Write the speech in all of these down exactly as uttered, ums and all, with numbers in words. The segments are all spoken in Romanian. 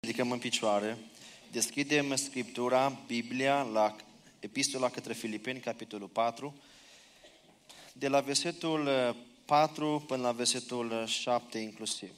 Ridicăm în picioare, deschidem Scriptura, Biblia, la Epistola către Filipeni, capitolul patru, de la versetul patru până la versetul șapte inclusiv.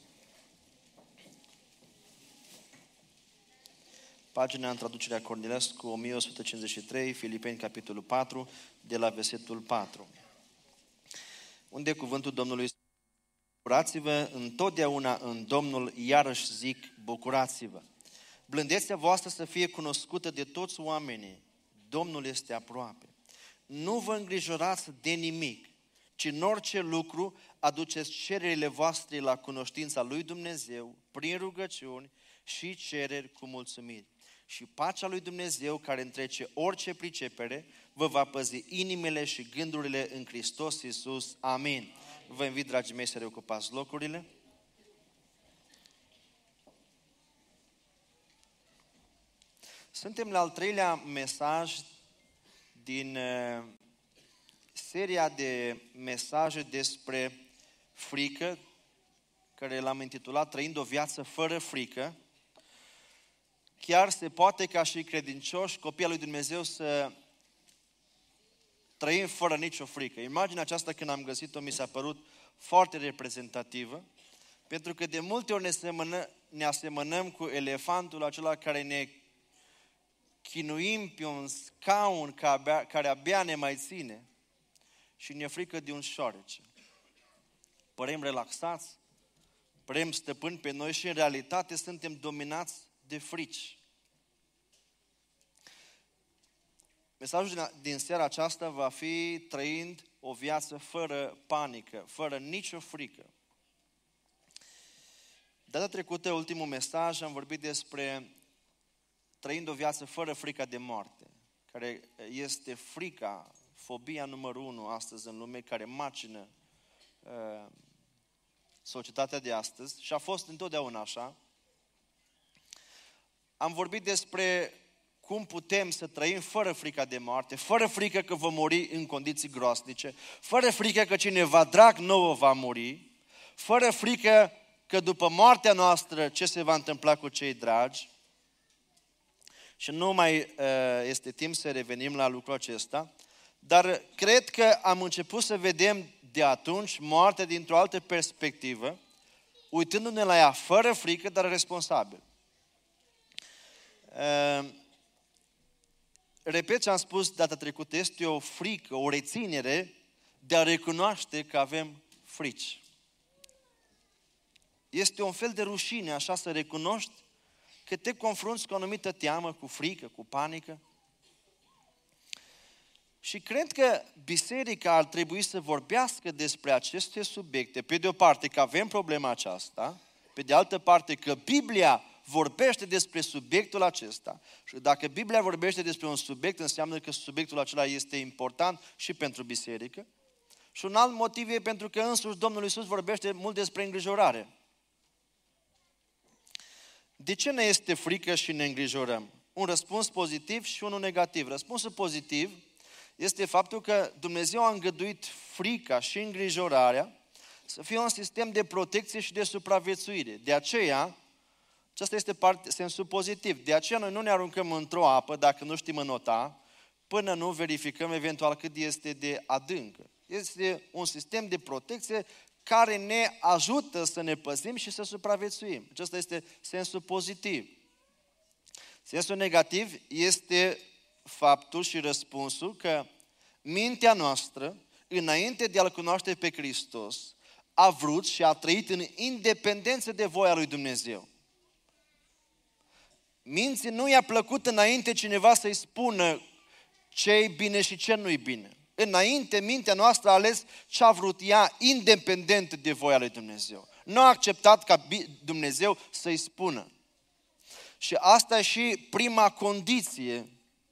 Pagina în traducerea Cornilescu, o mie o sută cincizeci și trei, Filipeni, capitolul patru, de la versetul patru. Unde cuvântul Domnului: bucurați-vă întotdeauna în Domnul, iarăși zic, bucurați-vă. Blândețea voastră să fie cunoscută de toți oamenii. Domnul este aproape. Nu vă îngrijorați de nimic, ci în orice lucru aduceți cererile voastre la cunoștința lui Dumnezeu, prin rugăciuni și cereri cu mulțumiri. Și pacea lui Dumnezeu, care întrece orice pricepere, vă va păzi inimile și gândurile în Hristos Iisus. Amin. Vă invit, dragii mei, să reocupați locurile. Suntem la al treilea mesaj din uh, seria de mesaje despre frică, care l-am intitulat Trăind o viață fără frică. Chiar se poate ca și credincioși, copii al lui Dumnezeu, să trăim fără nicio frică. Imaginea aceasta, când am găsit-o, mi s-a părut foarte reprezentativă, pentru că de multe ori ne, semănă, ne asemănăm cu elefantul acela care ne chinuim pe un scaun care abia ne mai ține și ne frică de un șoarece. Părem relaxați, părem stăpâni pe noi și în realitate suntem dominați de frici. Mesajul din seara aceasta va fi trăind o viață fără panică, fără nicio frică. Data trecută, ultimul mesaj, am vorbit despre trăind o viață fără frica de moarte, care este frica, fobia numărul unu astăzi în lume, care macină uh, societatea de astăzi și a fost întotdeauna așa. Am vorbit despre cum putem să trăim fără frica de moarte, fără frică că vom muri în condiții groaznice, fără frică că cineva drag nouă va muri, fără frică că după moartea noastră ce se va întâmpla cu cei dragi. Și nu mai uh, este timp să revenim la lucrul acesta, dar cred că am început să vedem de atunci moartea dintr-o altă perspectivă, uitându-ne la ea fără frică, dar responsabil. Uh, repet ce am spus data trecută, este o frică, o reținere de a recunoaște că avem frici. Este un fel de rușine așa să recunoști că te confrunți cu o anumită teamă, cu frică, cu panică. Și cred că biserica ar trebui să vorbească despre aceste subiecte. Pe de o parte că avem problema aceasta, pe de altă parte că Biblia vorbește despre subiectul acesta. Și dacă Biblia vorbește despre un subiect, înseamnă că subiectul acela este important și pentru biserică. Și un alt motiv e pentru că însuși Domnul Iisus vorbește mult despre îngrijorare. De ce ne este frică și ne îngrijorăm? Un răspuns pozitiv și unul negativ. Răspunsul pozitiv este faptul că Dumnezeu a îngăduit frica și îngrijorarea să fie un sistem de protecție și de supraviețuire. De aceea, acesta este parte, sensul pozitiv. De aceea noi nu ne aruncăm într-o apă dacă nu știm înota, până nu verificăm eventual cât este de adâncă. Este un sistem de protecție care ne ajută să ne păzim și să supraviețuim. Acesta este sensul pozitiv. Sensul negativ este faptul și răspunsul că mintea noastră, înainte de a-L cunoaște pe Hristos, a vrut și a trăit în independență de voia lui Dumnezeu. Minții nu i-a plăcut înainte cineva să-i spună ce-i bine și ce nu-i bine. Înainte, mintea noastră a ales ce a vrut ea, independent de voia lui Dumnezeu. Nu a acceptat ca Dumnezeu să-i spună. Și asta e și prima condiție.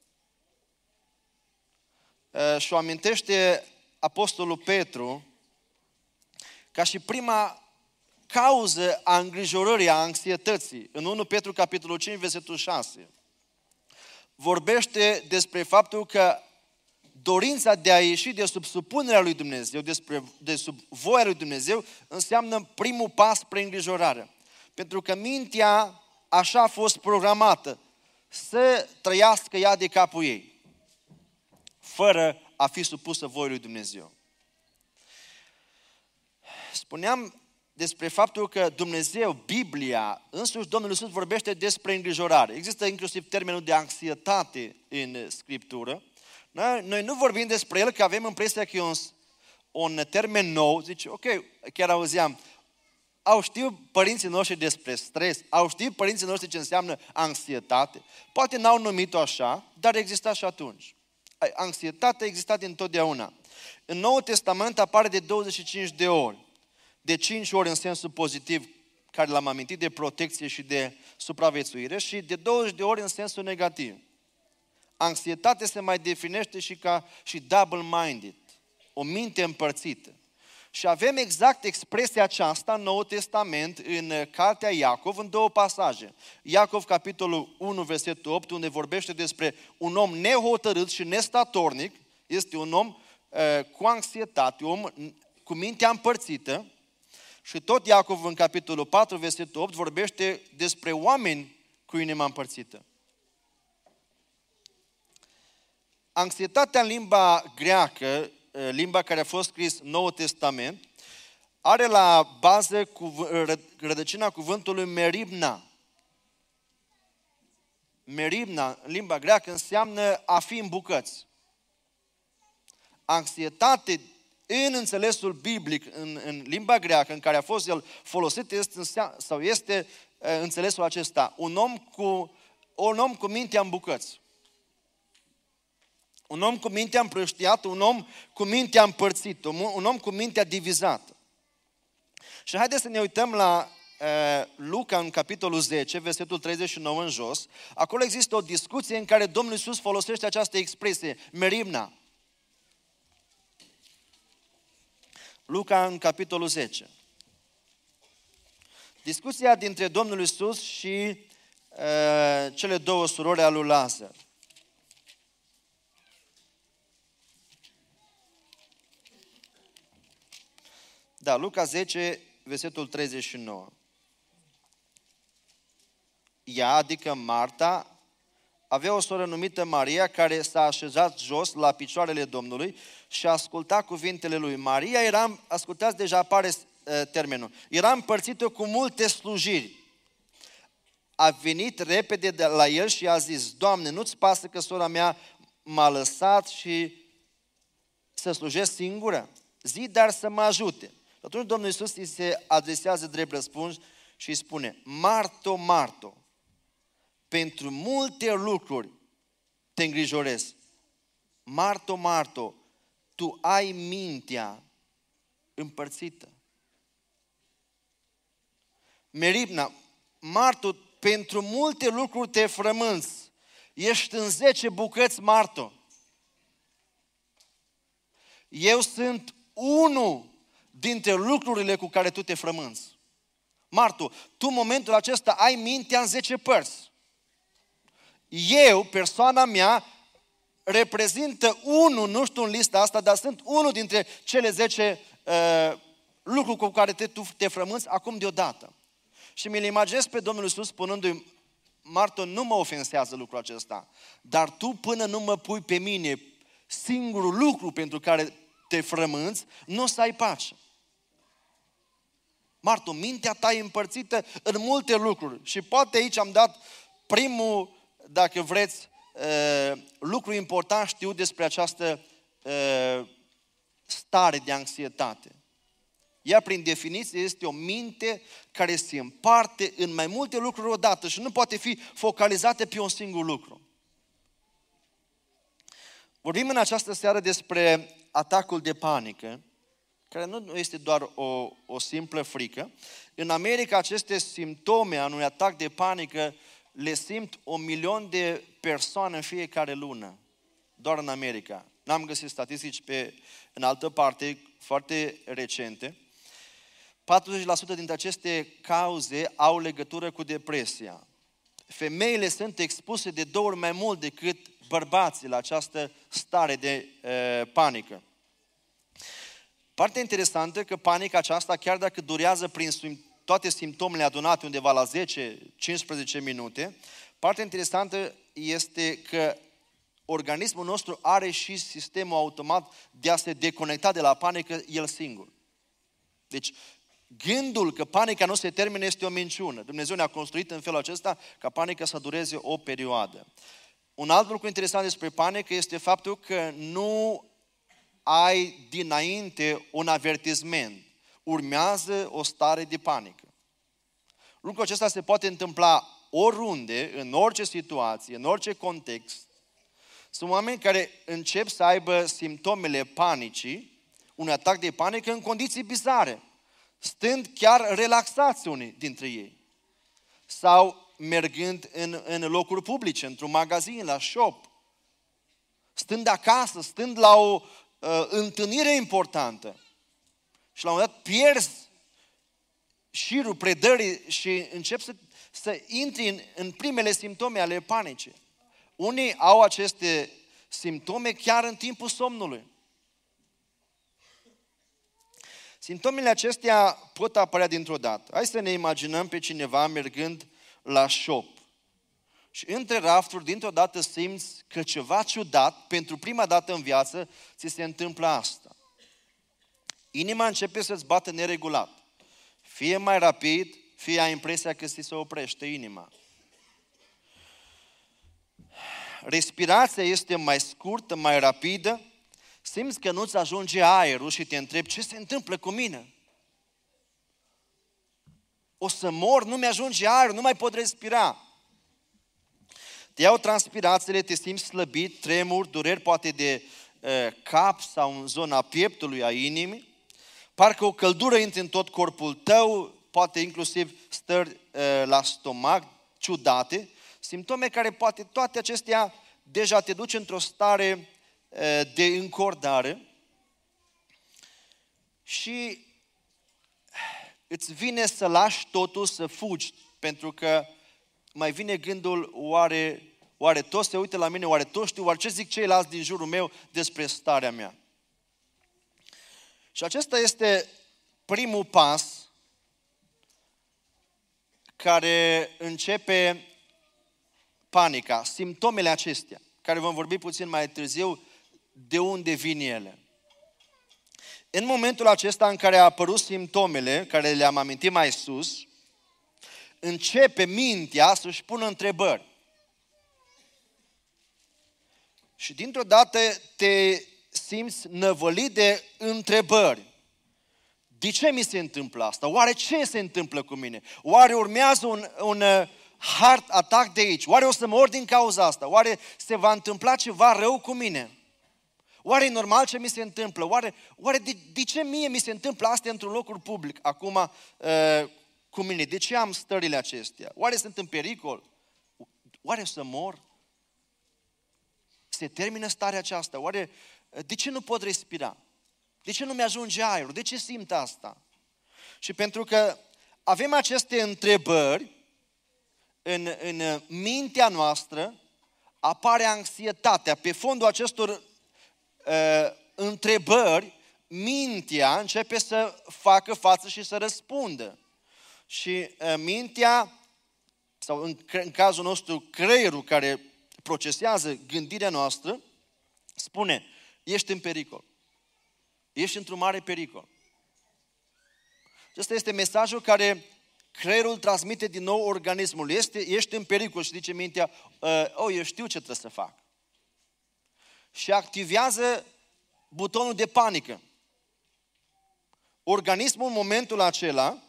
Și o amintește Apostolul Petru ca și prima cauză a îngrijorării, a anxietății. În unu Petru, capitolul cinci, versetul șase. Vorbește despre faptul că dorința de a ieși de sub supunerea lui Dumnezeu, despre, de sub voia lui Dumnezeu, înseamnă primul pas spre îngrijorare. Pentru că mintea așa a fost programată, să trăiască ea de capul ei, fără a fi supusă voii lui Dumnezeu. Spuneam despre faptul că Dumnezeu, Biblia, însuși Domnul Iisus vorbește despre îngrijorare. Există inclusiv termenul de anxietate în Scriptură. Noi, noi nu vorbim despre el, că avem impresia că e un, un termen nou. Zice, ok, chiar auzeam, au știut părinții noștri despre stres, au știut părinții noștri ce înseamnă anxietate. Poate n-au numit-o așa, dar exista și atunci. Anxietatea a existat întotdeauna. În Noul Testament apare de douăzeci și cinci de ori. De cinci ori în sensul pozitiv, care l-am amintit, de protecție și de supraviețuire, și de douăzeci de ori în sensul negativ. Anxietatea se mai definește și ca și double-minded, o minte împărțită. Și avem exact expresia aceasta în Noul Testament, în cartea Iacov, în două pasaje. Iacov, capitolul unu, versetul opt, unde vorbește despre un om nehotărât și nestatornic, este un om uh, cu anxietate, un om cu mintea împărțită. Și tot Iacov, în capitolul patru, versetul opt, vorbește despre oameni cu inima împărțită. Anxietatea în limba greacă, limba care a fost scris Noul Testament, are la bază rădăcina cuvântului meribna. Meribna, în limba greacă, înseamnă a fi în bucăți. Anxietate, în înțelesul biblic, în, în limba greacă, în care a fost el folosit, este, sau este înțelesul acesta, un om cu, un om cu mintea în bucăți. Un om cu mintea împrăștiată, un om cu mintea împărțită, un om cu mintea divizată. Și haideți să ne uităm la uh, Luca în capitolul zece, versetul treizeci și nouă în jos. Acolo există o discuție în care Domnul Iisus folosește această expresie, merimna. Luca în capitolul zece. Discuția dintre Domnul Iisus și uh, cele două surori ale lui Lazar. Da, Luca zece, versetul treizeci și nouă. Ea, adică Marta, avea o soră numită Maria, care s-a așezat jos la picioarele Domnului și asculta cuvintele lui. Maria era, ascultați, deja apare uh, termenul, era împărțită cu multe slujiri. A venit repede de la el și a zis, Doamne, nu-ți pasă că sora mea m-a lăsat și să slujesc singură? Zi, dar să mă ajute. Atunci Domnul Iisus îi se adresează drept răspuns și îi spune, Marto, Marto, pentru multe lucruri te îngrijorezi. Marto, Marto, tu ai mintea împărțită. Meribna, Marto, pentru multe lucruri te frămânți. Ești în zece bucăți, Marto. Eu sunt unul dintre lucrurile cu care tu te frămânți. Martu, tu în momentul acesta ai mintea în zece părți. Eu, persoana mea, reprezintă unul, nu știu în lista asta, dar sunt unul dintre cele zece uh, lucruri cu care te, tu te frămânți acum deodată. Și mi-l imaginez pe Domnul Iisus spunându-i, Martu, nu mă ofensează lucrul acesta, dar tu până nu mă pui pe mine singurul lucru pentru care te frămânți, nu o să ai pace. Martu, mintea ta e împărțită în multe lucruri și poate aici am dat primul, dacă vreți, lucru important știu despre această stare de anxietate. Ea, prin definiție, este o minte care se împarte în mai multe lucruri odată și nu poate fi focalizată pe un singur lucru. Vorbim în această seară despre atacul de panică, care nu este doar o, o simplă frică. În America, aceste simptome a unui atac de panică le simt un milion de persoane în fiecare lună, doar în America. N-am găsit statistici pe, în altă parte, foarte recente. patruzeci la sută dintre aceste cauze au legătură cu depresia. Femeile sunt expuse de două ori mai mult decât bărbații la această stare de uh, panică. Partea interesantă că panica aceasta, chiar dacă durează prin toate simptomele adunate undeva la zece cincisprezece minute, partea interesantă este că organismul nostru are și sistemul automat de a se deconecta de la panică el singur. Deci, gândul că panica nu se termină este o minciună. Dumnezeu ne-a construit în felul acesta ca panica să dureze o perioadă. Un alt lucru interesant despre panică este faptul că nu ai dinainte un avertisment. Urmează o stare de panică. Lucrul acesta se poate întâmpla oriunde, în orice situație, în orice context. Sunt oameni care încep să aibă simptomele panicii, un atac de panică în condiții bizare, stând chiar relaxați unii dintre ei. Sau mergând în, în locuri publice, într-un magazin, la shop, stând acasă, stând la o uh, întâlnire importantă. Și la un moment dat pierzi șirul predării și începi să, să intri în, în primele simptome ale panicii. Unii au aceste simptome chiar în timpul somnului. Simptomele acestea pot apărea dintr-o dată. Hai să ne imaginăm pe cineva mergând la shop și între rafturi dintr-o dată simți că ceva ciudat, pentru prima dată în viață, ți se întâmplă asta. Inima începe să-ți bată neregulat. Fie mai rapid, fie ai impresia că ți se oprește inima. Respirația este mai scurtă, mai rapidă, simți că nu-ți ajunge aerul și te întrebi ce se întâmplă cu mine. O să mor, nu mi-ajunge aerul, nu mai pot respira. Te iau transpirațiile, te simți slăbit, tremuri, dureri poate de uh, cap sau în zona pieptului, a inimii. Parcă o căldură intră în tot corpul tău, poate inclusiv stări uh, la stomac, ciudate. Simptome care poate toate acestea deja te duc într-o stare uh, de încordare și îți vine să lași totul, să fugi, pentru că mai vine gândul, oare, oare toți se uită la mine, oare toți știu, oare ce zic ceilalți din jurul meu despre starea mea? Și acesta este primul pas care începe panica, simptomele acestea, care vom vorbi puțin mai târziu, de unde vin ele. În momentul acesta în care au apărut simptomele, care le-am amintit mai sus, începe mintea să-și pună întrebări. Și dintr-o dată te simți năvălit de întrebări. De ce mi se întâmplă asta? Oare ce se întâmplă cu mine? Oare urmează un, un heart attack de aici? Oare o să mor din cauza asta? Oare se va întâmpla ceva rău cu mine? Oare e normal ce mi se întâmplă? Oare, oare de, de ce mie mi se întâmplă astea într-un locul public acum uh, cu mine? De ce am stările acestea? Oare sunt în pericol? Oare o să mor? Se termină starea aceasta? Oare de ce nu pot respira? De ce nu mi-ajunge aerul? De ce simt asta? Și pentru că avem aceste întrebări în, în mintea noastră, apare anxietatea. Pe fondul acestor uh, întrebări, mintea începe să facă față și să răspundă. Și uh, mintea, sau în, în cazul nostru creierul care procesează gândirea noastră, spune, ești în pericol. Ești într-un mare pericol. Acesta este mesajul care creierul transmite din nou organismul. Este, ești în pericol și zice mintea, oh, eu știu ce trebuie să fac. Și activează butonul de panică. Organismul în momentul acela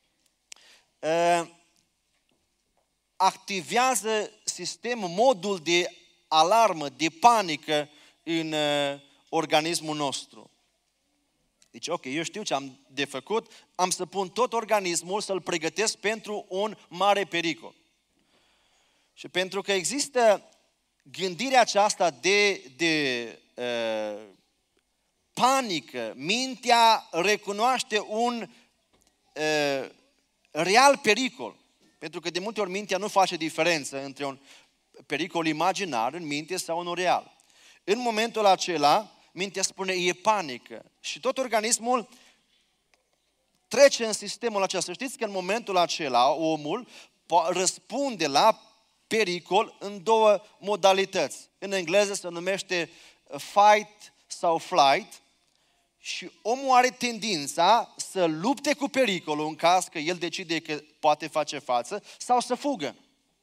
activează sistemul, modul de alarmă, de panică în organismul nostru. Deci, ok, eu știu ce am de făcut, am să pun tot organismul să-l pregătesc pentru un mare pericol. Și pentru că există gândirea aceasta de, de uh, panică, mintea recunoaște un uh, real pericol. Pentru că de multe ori mintea nu face diferență între un pericol imaginar în minte sau unul real. În momentul acela, mintea spune, e panică. Și tot organismul trece în sistemul acesta. Să știți că în momentul acela omul răspunde la pericol în două modalități. În engleză se numește fight sau flight și omul are tendința să lupte cu pericolul în caz că el decide că poate face față sau să fugă.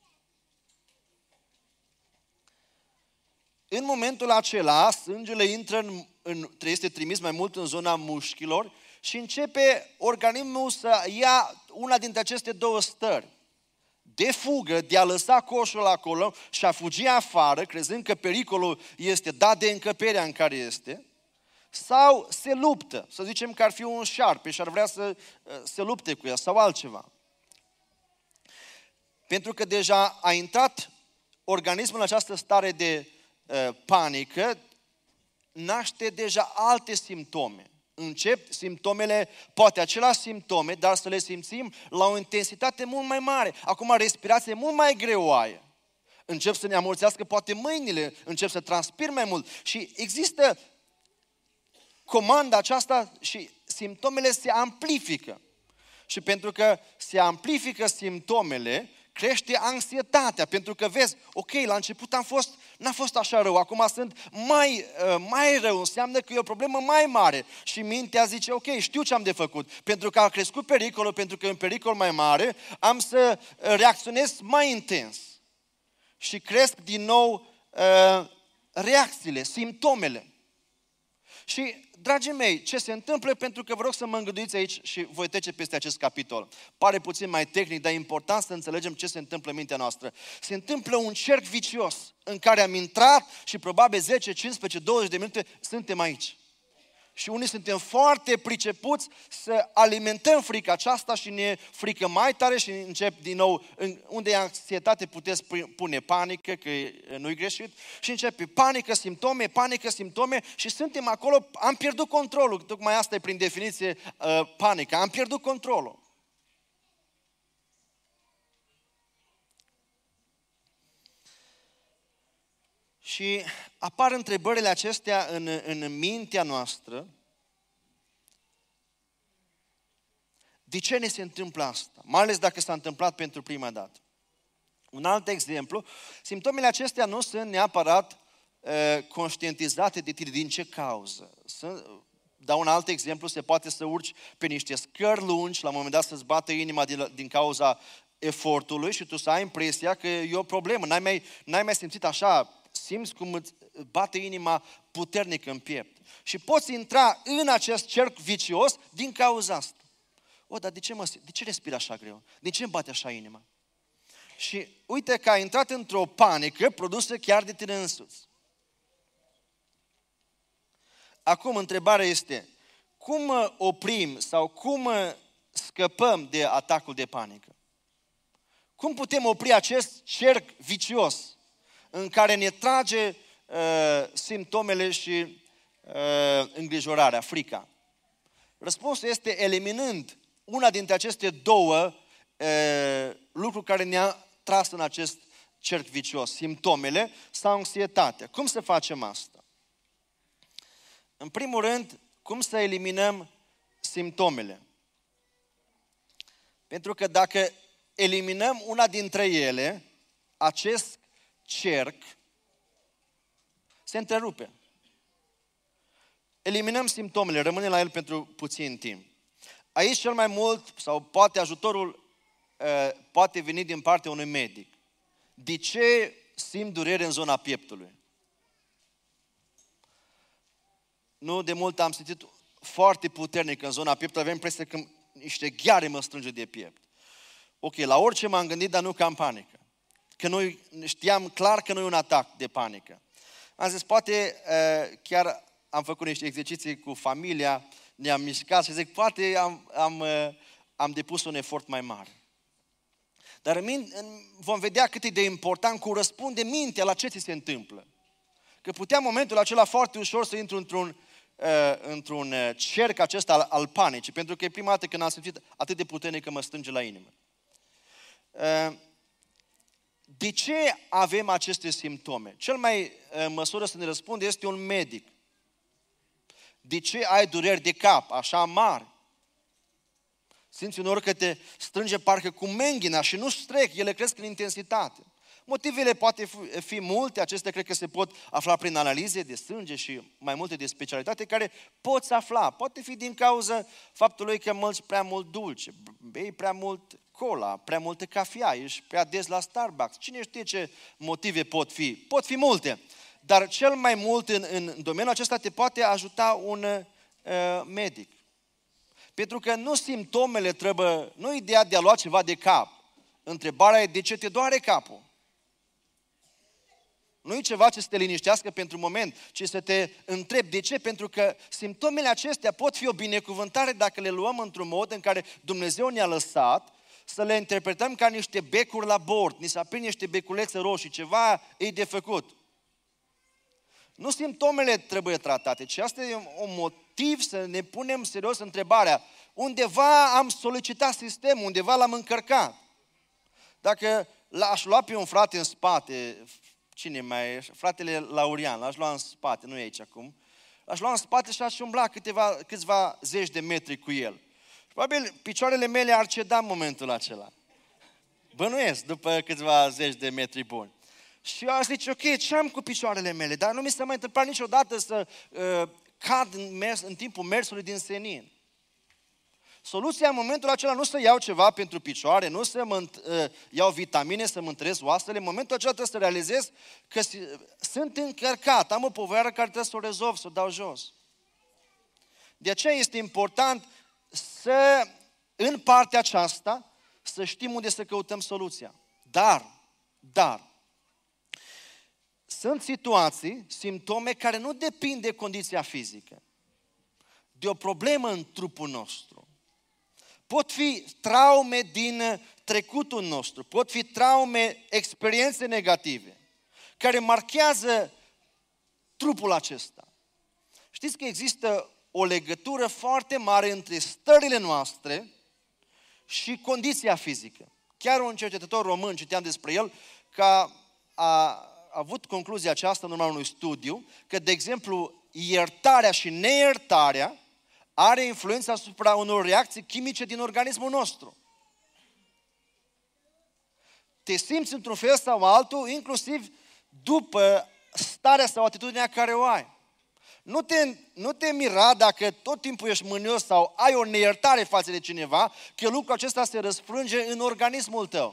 În momentul acela, sângele intră în, în, este trimis mai mult în zona mușchilor și începe organismul să ia una dintre aceste două stări. De fugă, de a lăsa coșul acolo și a fugi afară, crezând că pericolul este dat de încăperea în care este, sau se luptă, să zicem că ar fi un șarpe și ar vrea să se lupte cu el sau altceva. Pentru că deja a intrat organismul în această stare de uh, panică, naște deja alte simptome. Încep simptomele, poate aceleași simptome, dar să le simțim la o intensitate mult mai mare. Acum respirația e mult mai greoaie. Încep să ne amorțească poate mâinile, încep să transpir mai mult. Și există comanda aceasta și simptomele se amplifică. Și pentru că se amplifică simptomele, crește anxietatea, pentru că vezi, ok, la început am fost, n-a fost așa rău, acum sunt mai, mai rău, înseamnă că e o problemă mai mare. Și mintea zice, ok, știu ce am de făcut. Pentru că a crescut pericolul, pentru că e un pericol mai mare, am să reacționez mai intens. Și cresc din nou uh, reacțiile, simptomele. Și, dragii mei, ce se întâmplă, pentru că vă rog să mă îngăduiți aici și voi trece peste acest capitol. Pare puțin mai tehnic, dar e important să înțelegem ce se întâmplă în mintea noastră. Se întâmplă un cerc vicios în care am intrat și probabil zece, cincisprezece, douăzeci de minute suntem aici. Și unii suntem foarte pricepuți să alimentăm frica aceasta și ne frică mai tare și încep din nou, unde e anxietate puteți pune panică, că nu-i greșit, și începe panică, simptome, panică, simptome și suntem acolo, am pierdut controlul, tocmai asta e prin definiție panică, am pierdut controlul. Și apar întrebările acestea în, în mintea noastră. De ce ne se întâmplă asta? Mai ales dacă s-a întâmplat pentru prima dată. Un alt exemplu, simptomele acestea nu sunt neapărat uh, conștientizate de tine. Din ce cauză? Sunt, dau un alt exemplu, se poate să urci pe niște scări lungi, la un moment dat să-ți bată inima din, din cauza efortului și tu să ai impresia că e o problemă. N-ai mai, n-ai mai simțit așa, simți cum îți bate inima puternic în piept. Și poți intra în acest cerc vicios din cauza asta. O, dar de ce, mă, de ce respir așa greu? De ce îmi bate așa inima? Și uite că ai intrat într-o panică produsă chiar de tine însuți. Acum, întrebarea este, cum oprim sau cum scăpăm de atacul de panică? Cum putem opri acest cerc vicios în care ne trage uh, simptomele și uh, îngrijorarea, frica? Răspunsul este eliminând una dintre aceste două uh, lucruri care ne-a tras în acest cerc vicios, simptomele sau anxietatea. Cum să facem asta? În primul rând, cum să eliminăm simptomele? Pentru că dacă eliminăm una dintre ele, acest cerc se întrerupe. Eliminăm simptomele, rămânem la el pentru puțin timp. Aici cel mai mult, sau poate ajutorul uh, poate veni din partea unui medic. De ce simt durere în zona pieptului? Nu de mult am simțit foarte puternic în zona pieptului, aveam impresia că niște gheare mă strânge de piept. Ok, la orice m-am gândit, dar nu ca în panică. Că noi știam clar că nu e un atac de panică. Am zis, poate chiar am făcut niște exerciții cu familia, ne-am mișcat și zic, poate am, am, am depus un efort mai mare. Dar în min, vom vedea cât e de important cum răspunde mintea la ce ți se întâmplă. Că putea în momentul acela foarte ușor să intru într-un, uh, într-un cerc acesta al, al panicii, pentru că e prima dată când am simțit atât de puternic că mă strânge la inimă. Uh, de ce avem aceste simptome? Cel mai în măsură să ne răspunde este un medic. De ce ai dureri de cap așa mari? Simți uneori că te strânge parcă cu menghina și nu-și trec, ele cresc în intensitate. Motivele poate fi multe, acestea cred că se pot afla prin analize de sânge și mai multe de specialitate care poți afla. Poate fi din cauza faptului că mănânci prea mult dulce, bei prea mult cola, prea multă cafea, ești prea des la Starbucks. Cine știe ce motive pot fi? Pot fi multe, dar cel mai mult în, în domeniul acesta te poate ajuta un uh, medic. Pentru că nu simptomele trebuie, nu ideea de a lua ceva de cap. Întrebarea e de ce te doare capul. Nu e ceva ce să te liniștească pentru moment, ci să te întrebi de ce, pentru că simptomele acestea pot fi o binecuvântare dacă le luăm într-un mod în care Dumnezeu ne-a lăsat să le interpretăm ca niște becuri la bord, ni se aprind niște beculețe roșii, ceva e de făcut. Nu simptomele trebuie tratate, ci asta e un motiv să ne punem serios întrebarea. Undeva am solicitat sistemul, undeva l-am încărcat. Dacă l-aș lua pe un frate în spate, cine mai e? Fratele Laurian, l-aș lua în spate, nu e aici acum, l-aș lua în spate și aș umbla câteva, câțiva zeci de metri cu el. Probabil picioarele mele ar ceda în momentul acela. Bănuiesc, după câțiva zeci de metri buni. Și eu aș zice, ok, ce am cu picioarele mele? Dar nu mi s-a mai întâmplat niciodată să uh, cad în, mers, în timpul mersului din senin. Soluția în momentul acela nu să iau ceva pentru picioare, nu să mă, uh, iau vitamine, să mă întăresc oasele. În momentul acela trebuie să realizez că sunt încărcat, am o povară care trebuie să o rezolv, să o dau jos. De aceea este important să, în partea aceasta, să știm unde să căutăm soluția. Dar, dar, sunt situații, simptome care nu depind de condiția fizică, de o problemă în trupul nostru. Pot fi traume din trecutul nostru, pot fi traume, experiențe negative, care marchează trupul acesta. Știți că există o legătură foarte mare între stările noastre și condiția fizică. Chiar un cercetător român, citeam despre el, că a, a avut concluzia aceasta în urma unui studiu, că, de exemplu, iertarea și neiertarea are influență asupra unor reacții chimice din organismul nostru. Te simți într-un fel sau altul, inclusiv după starea sau atitudinea care o ai. Nu te, nu te mira dacă tot timpul ești mânios sau ai o neiertare față de cineva, că lucrul acesta se răsfrânge în organismul tău.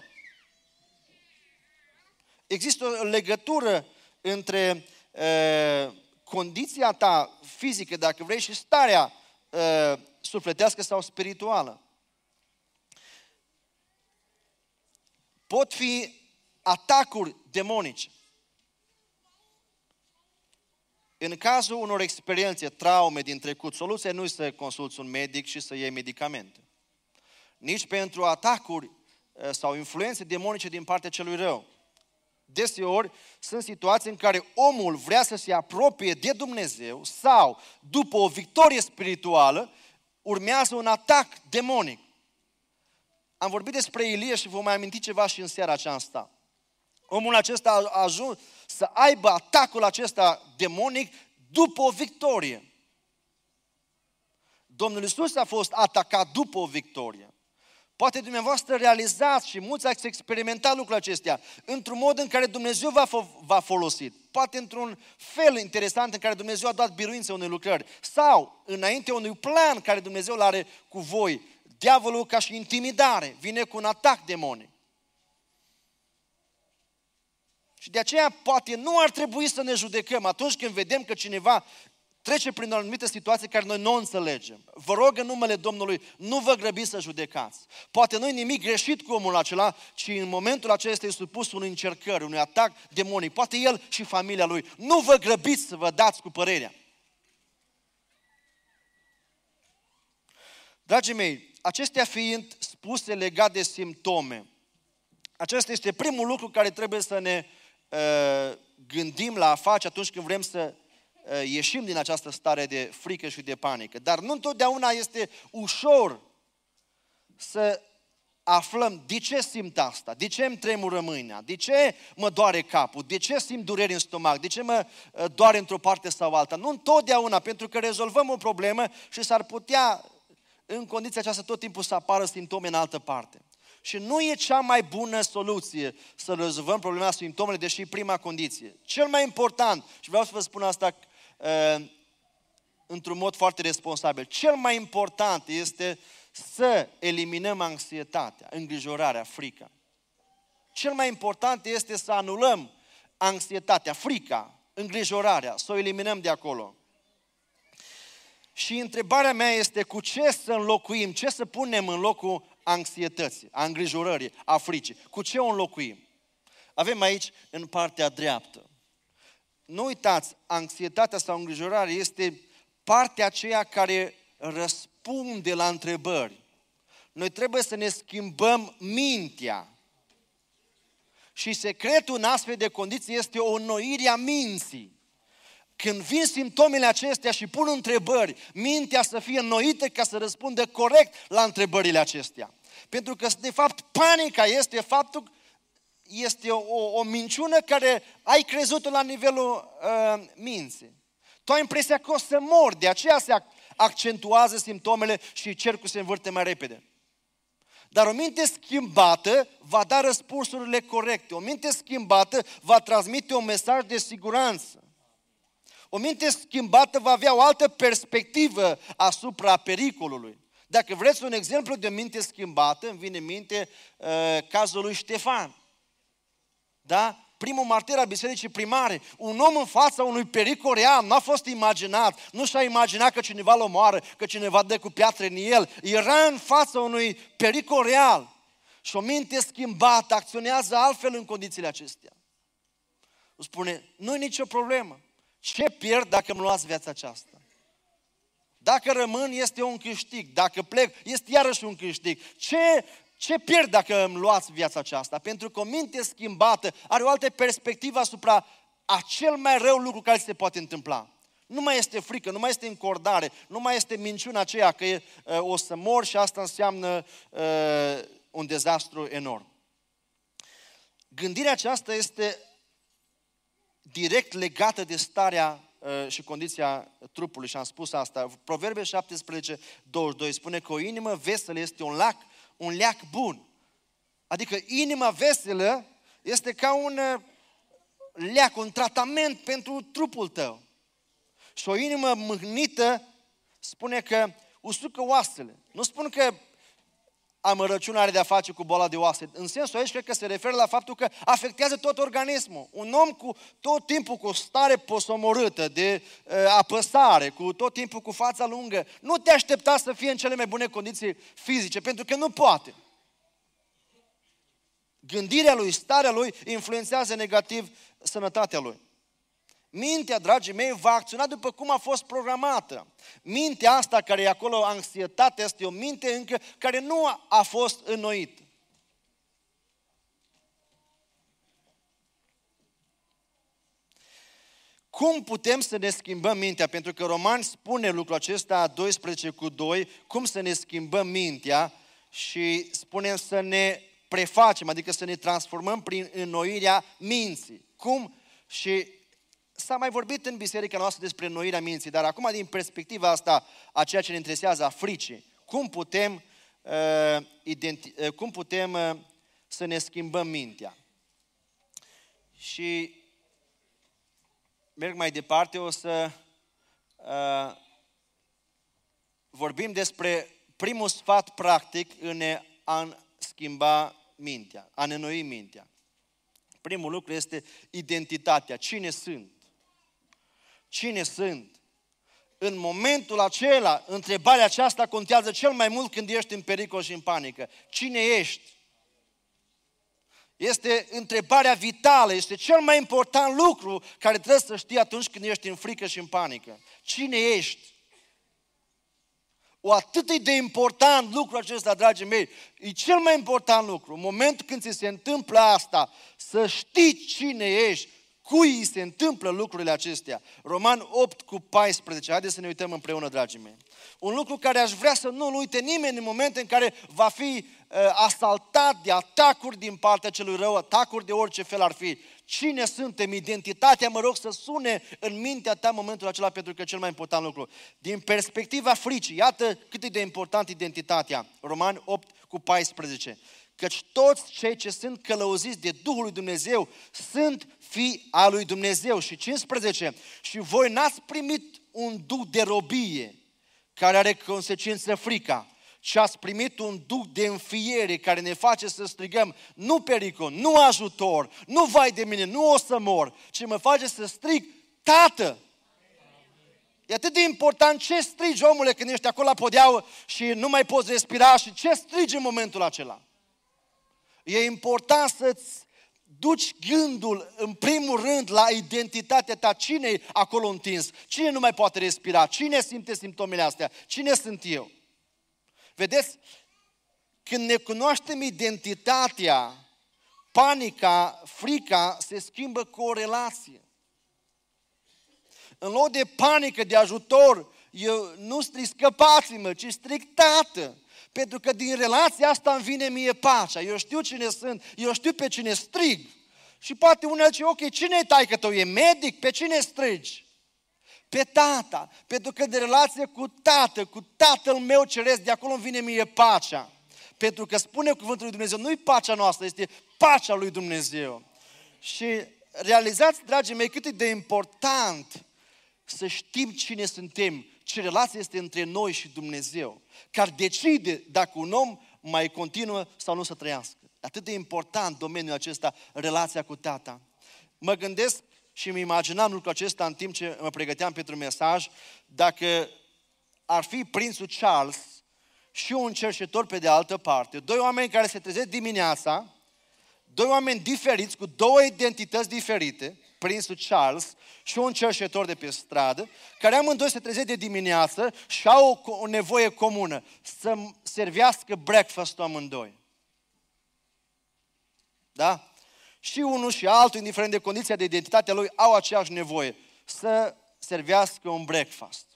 Există o legătură între uh, condiția ta fizică, dacă vrei, și starea uh, sufletească sau spirituală. Pot fi atacuri demonice. În cazul unor experiențe, traume din trecut, soluția nu este să consulți un medic și să iei medicamente. Nici pentru atacuri sau influențe demonice din partea celui rău. Deseori sunt situații în care omul vrea să se apropie de Dumnezeu sau, după o victorie spirituală, urmează un atac demonic. Am vorbit despre Ilie și vă mai aminti ceva și în seara aceasta. Omul acesta a ajuns să aibă atacul acesta demonic după o victorie. Domnul Iisus a fost atacat după o victorie. Poate dumneavoastră realizați și mulți ați experimentat lucrurile acestea într-un mod în care Dumnezeu v-a, v-a folosit. Poate într-un fel interesant în care Dumnezeu a dat biruință unei lucrări. Sau înainte unui plan care Dumnezeu l-are cu voi. Diavolul ca și intimidare vine cu un atac demonic. Și de aceea poate nu ar trebui să ne judecăm atunci când vedem că cineva trece prin o anumită situație care noi nu o înțelegem. Vă rog în numele Domnului, nu vă grăbiți să judecați. Poate nu e nimic greșit cu omul acela, ci în momentul acela este supus unui încercări, unui atac demonic. Poate el și familia lui. Nu vă grăbiți să vă dați cu părerea. Dragii mei, acestea fiind spuse legat de simptome, acesta este primul lucru care trebuie să ne uh, gândim la a face atunci când vrem să uh, ieșim din această stare de frică și de panică. Dar nu întotdeauna este ușor să aflăm de ce simt asta, de ce îmi tremură mâina, de ce mă doare capul, de ce simt dureri în stomac, de ce mă uh, doare într-o parte sau alta. Nu întotdeauna, pentru că rezolvăm o problemă și s-ar putea în condiția aceasta tot timpul să apară simptome în altă parte. Și nu e cea mai bună soluție să rezolvăm problema simptomele, deși e prima condiție. Cel mai important, și vreau să vă spun asta uh, într-un mod foarte responsabil, cel mai important este să eliminăm anxietatea, îngrijorarea, frica. Cel mai important este să anulăm anxietatea, frica, îngrijorarea, să o eliminăm de acolo. Și întrebarea mea este cu ce să înlocuim, ce să punem în locul anxietății, a îngrijorării, a fricii. Cu ce o înlocuim? Avem aici în partea dreaptă. Nu uitați, anxietatea sau îngrijorarea este partea aceea care răspunde la întrebări. Noi trebuie să ne schimbăm mintea. Și secretul în astfel de condiții este o înnoire a minții. Când vin simptomele acestea și pun întrebări, mintea să fie înnoită ca să răspundă corect la întrebările acestea. Pentru că, de fapt, panica este faptul, este o, o minciună care ai crezut-o la nivelul uh, minții. Tu ai impresia că o să mori, de aceea se accentuează simptomele și cercul se învârte mai repede. Dar o minte schimbată va da răspunsurile corecte. O minte schimbată va transmite un mesaj de siguranță. O minte schimbată va avea o altă perspectivă asupra pericolului. Dacă vreți un exemplu de minte schimbată, îmi vine în minte uh, cazul lui Ștefan. Da? Primul martir al bisericii primare. Un om în fața unui pericol real, nu a fost imaginat. Nu și-a imaginat că cineva îl omoară, că cineva dă cu piatră în el. Era în fața unui pericol real. Și o minte schimbată acționează altfel în condițiile acestea. O spune, nu e nicio problemă. Ce pierd dacă îmi luați viața aceasta? Dacă rămân, este un câștig. Dacă plec, este iarăși un câștig. Ce, ce pierd dacă îmi luați viața aceasta? Pentru că o minte schimbată are o altă perspectivă asupra a cel mai rău lucru care se poate întâmpla. Nu mai este frică, nu mai este încordare, nu mai este minciuna aceea că e, uh, o să mor și asta înseamnă uh, un dezastru enorm. Gândirea aceasta este direct legată de starea uh, și condiția trupului și am spus asta. Proverbe șaptesprezece, douăzeci și doi spune că o inimă veselă este un lac, un leac bun. Adică inima veselă este ca un uh, leac, un tratament pentru trupul tău. Și o inimă mâhnită spune că usucă oasele. Nu spun că amărăciunea are de-a face cu boala de oase. În sensul aici, cred că se referă la faptul că afectează tot organismul. Un om cu tot timpul cu stare posomorâtă, de uh, apăsare, cu tot timpul cu fața lungă, nu te aștepta să fie în cele mai bune condiții fizice, pentru că nu poate. Gândirea lui, starea lui influențează negativ sănătatea lui. Mintea, dragii mei, va acționa după cum a fost programată. Mintea asta care e acolo, anxietatea, este o minte încă care nu a fost înnoită. Cum putem să ne schimbăm mintea? Pentru că Romani spune lucrul acesta, doisprezece cu doi, cum să ne schimbăm mintea și spunem să ne prefacem, adică să ne transformăm prin înnoirea minții. Cum? Și s-a mai vorbit în biserica noastră despre înnoirea minții, dar acum din perspectiva asta a ceea ce ne interesează, a fricii, cum putem, uh, identi- uh, cum putem uh, să ne schimbăm mintea? Și merg mai departe, o să uh, vorbim despre primul sfat practic în a schimba mintea, a ne înnoi mintea. Primul lucru este identitatea. Cine sunt? Cine sunt? În momentul acela, întrebarea aceasta contează cel mai mult când ești în pericol și în panică. Cine ești? Este întrebarea vitală, este cel mai important lucru care trebuie să știi atunci când ești în frică și în panică. Cine ești? O atât de important lucru acesta, dragii mei, e cel mai important lucru. În momentul când ți se întâmplă asta, să știi cine ești, cui îi se întâmplă lucrurile acestea. Roman opt cu paisprezece, haideți să ne uităm împreună, dragii mei. Un lucru care aș vrea să nu-l uite nimeni în momentul în care va fi uh, asaltat de atacuri din partea celui rău, atacuri de orice fel ar fi. cine suntem, identitatea, mă rog să sune în mintea ta în momentul acela, pentru că e cel mai important lucru. Din perspectiva fricii, iată cât e de important identitatea. Romani opt cu paisprezece. Căci toți cei ce sunt călăuziți de Duhul lui Dumnezeu sunt fii al lui Dumnezeu. Și cincisprezece. Și voi n-ați primit un duh de robie care are consecință frica, ci ați primit un duh de înfiere care ne face să strigăm nu pericol, nu ajutor, nu vai de mine, nu o să mor, ci mă face să strig Tată. E atât de important ce strigi, omule, când ești acolo la podeaua și nu mai poți respira și ce strigi în momentul acela. E important să-ți duci gândul în primul rând la identitatea ta. Cine e acolo întins? Cine nu mai poate respira? Cine simte simptomele astea? Cine sunt eu? Vedeți? Când ne cunoaștem identitatea, panica, frica se schimbă cu o relație. În loc de panică, de ajutor, eu nu strig scăpați-mă, ci strig Tată. Pentru că din relația asta îmi vine mie pacea. Eu știu cine sunt, eu știu pe cine strig. Și poate unul zice, ok, cine e taică tău? E medic? Pe cine strigi? Pe Tata. Pentru că de relație cu Tată, cu Tatăl meu ceresc, de acolo îmi vine mie pacea. Pentru că spune cuvântul lui Dumnezeu, nu-i pacea noastră, este pacea lui Dumnezeu. Și realizați, dragii mei, cât e de important să știm cine suntem, ce relație este între noi și Dumnezeu, care decide dacă un om mai continuă sau nu să trăiască. Atât de important domeniul acesta, relația cu Tata. Mă gândesc și îmi imaginam lucrul acesta în timp ce mă pregăteam pentru mesaj, dacă ar fi prințul Charles și un cerșetor pe de altă parte, doi oameni care se trezesc dimineața, doi oameni diferiți, cu două identități diferite, prințul Charles și un cerșetor de pe stradă, care amândoi se trezesc de dimineață și au o, o nevoie comună, să servească breakfast-ul amândoi. Da? Și unul și altul, indiferent de condiția de identitate lui, au aceeași nevoie, să servească un breakfast.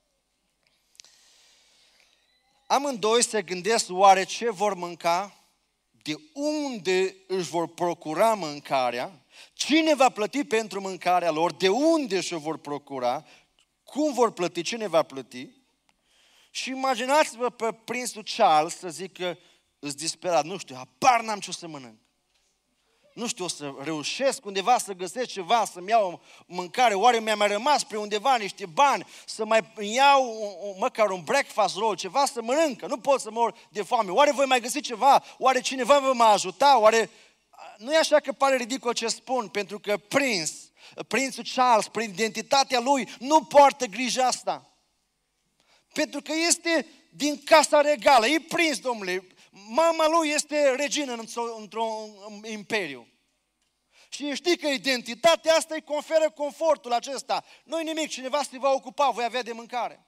Amândoi se gândesc oare ce vor mânca, de unde își vor procura mâncarea, cine va plăti pentru mâncarea lor, de unde și-o vor procura, cum vor plăti, cine va plăti. Și imaginați-vă pe prințul Charles să zică, îți disperat, nu știu, habar n-am ce o să mănânc. Nu știu, o să reușesc undeva să găsesc ceva, să-mi iau mâncare, oare mi-a mai rămas pe undeva niște bani, să mai iau măcar un breakfast roll, ceva să mănâncă, nu pot să mor de foame. Oare voi mai găsi ceva? Oare cineva vă mai ajuta? Oare... Nu e așa că pare ridicol ce spun, pentru că prinț, prințul Charles, prin identitatea lui, nu poartă grija asta. Pentru că este din casa regală, e prinț, domnule. Mama lui este regină într-un imperiu. Și știi că identitatea asta îi conferă confortul acesta. Nu-i nimic, cineva se va ocupa, voi avea de mâncare.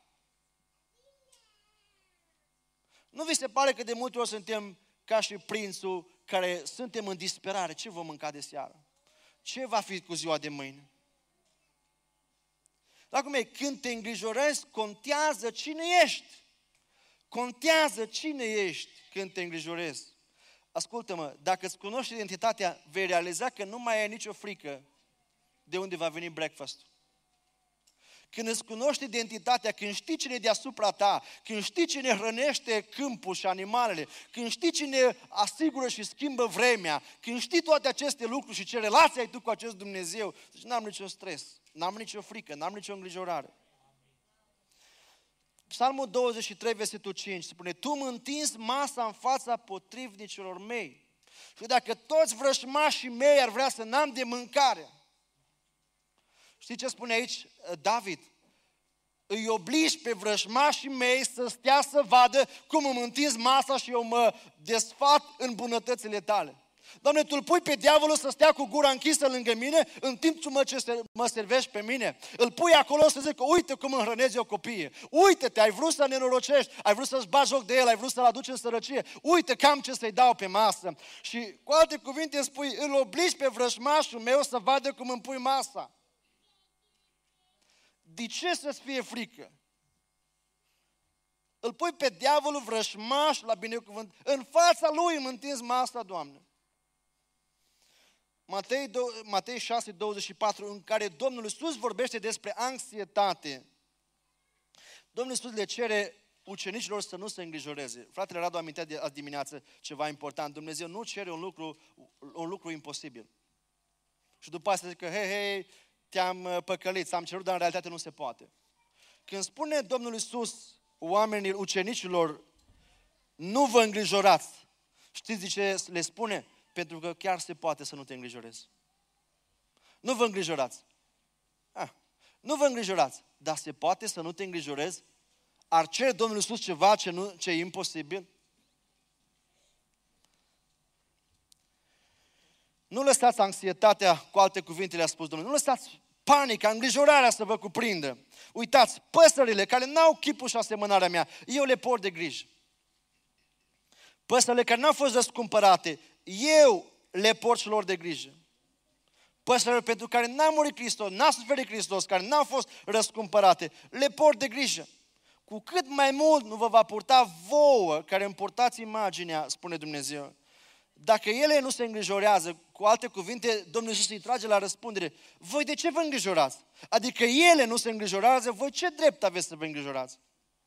Nu vi se pare că de multe ori suntem ca și prințul, care suntem în disperare? Ce vom mânca de seară? Ce va fi cu ziua de mâine? Dragul meu, când te îngrijorezi, contează cine ești. Contează cine ești când te îngrijorezi. Ascultă-mă, dacă îți cunoști identitatea, vei realiza că nu mai ai nicio frică de unde va veni breakfast-ul. Când îți cunoști identitatea, când știi cine e deasupra ta, când știi cine hrănește câmpul și animalele, când știi cine asigură și schimbă vremea, când știi toate aceste lucruri și ce relație ai tu cu acest Dumnezeu, zici, n-am niciun stres, n-am nicio frică, n-am nicio îngrijorare. Psalmul douăzeci și trei, versetul cinci, spune, tu mă întinzi masa în fața potrivnicilor mei. Și dacă toți vrăjmașii mei ar vrea să n-am de mâncare, știi ce spune aici David? Îi obligi pe vrăjmașii mei să stea să vadă cum îmi întinzi masa și eu mă desfat în bunătățile tale. Doamne, tu îl pui pe diavolul să stea cu gura închisă lângă mine în timp ce mă, ce mă servești pe mine. Îl pui acolo să zic, uite cum îmi hrănezi eu copiii. Uite-te, ai vrut să nenorocești, ai vrut să-ți bagi joc de el, ai vrut să-l aduci în sărăcie. Uite cam ce să-i dau pe masă. Și cu alte cuvinte spui, îl obligi pe vrăjmașul meu să vadă cum îmi pui masa. De ce să-ți fie frică? Îl pui pe diavolul vrăjmaș la binecuvânt. În fața lui îmi întinzi masa, Doamne. Matei, Matei șase, douăzeci și patru, în care Domnul Iisus vorbește despre anxietate. Domnul Iisus le cere ucenicilor să nu se îngrijoreze. Fratele Radu amintea de azi dimineață ceva important. Dumnezeu nu cere un lucru, un lucru imposibil. Și după asta zice că, hei, hei, te-am păcălit, am cerut, dar în realitate nu se poate. Când spune Domnul Iisus oamenilor, ucenicilor, nu vă îngrijorați, știți de ce le spune? Pentru că chiar se poate să nu te îngrijorezi. Nu vă îngrijorați. Ah, nu vă îngrijorați, dar se poate să nu te îngrijorezi? Ar cere Domnul Iisus ceva ce, nu, ce e imposibil? Nu lăsați anxietatea, cu alte cuvinte le-a spus Domnul, nu lăsați panica, îngrijorarea să vă cuprindă. Uitați, păsările care n-au chipul și asemănarea mea, eu le port de grijă. Păsările care n-au fost răscumpărate, eu le port și lor de grijă. Păsările pentru care n-a murit Hristos, n-a suferit Hristos, care n-au fost răscumpărate, le port de grijă. Cu cât mai mult nu vă va purta vouă, care îmi purtați imaginea, spune Dumnezeu. Dacă ele nu se îngrijorează, cu alte cuvinte, Domnul Iisus îi trage la răspundere. Voi de ce vă îngrijorați? Adică ele nu se îngrijorează, voi ce drept aveți să vă îngrijorați?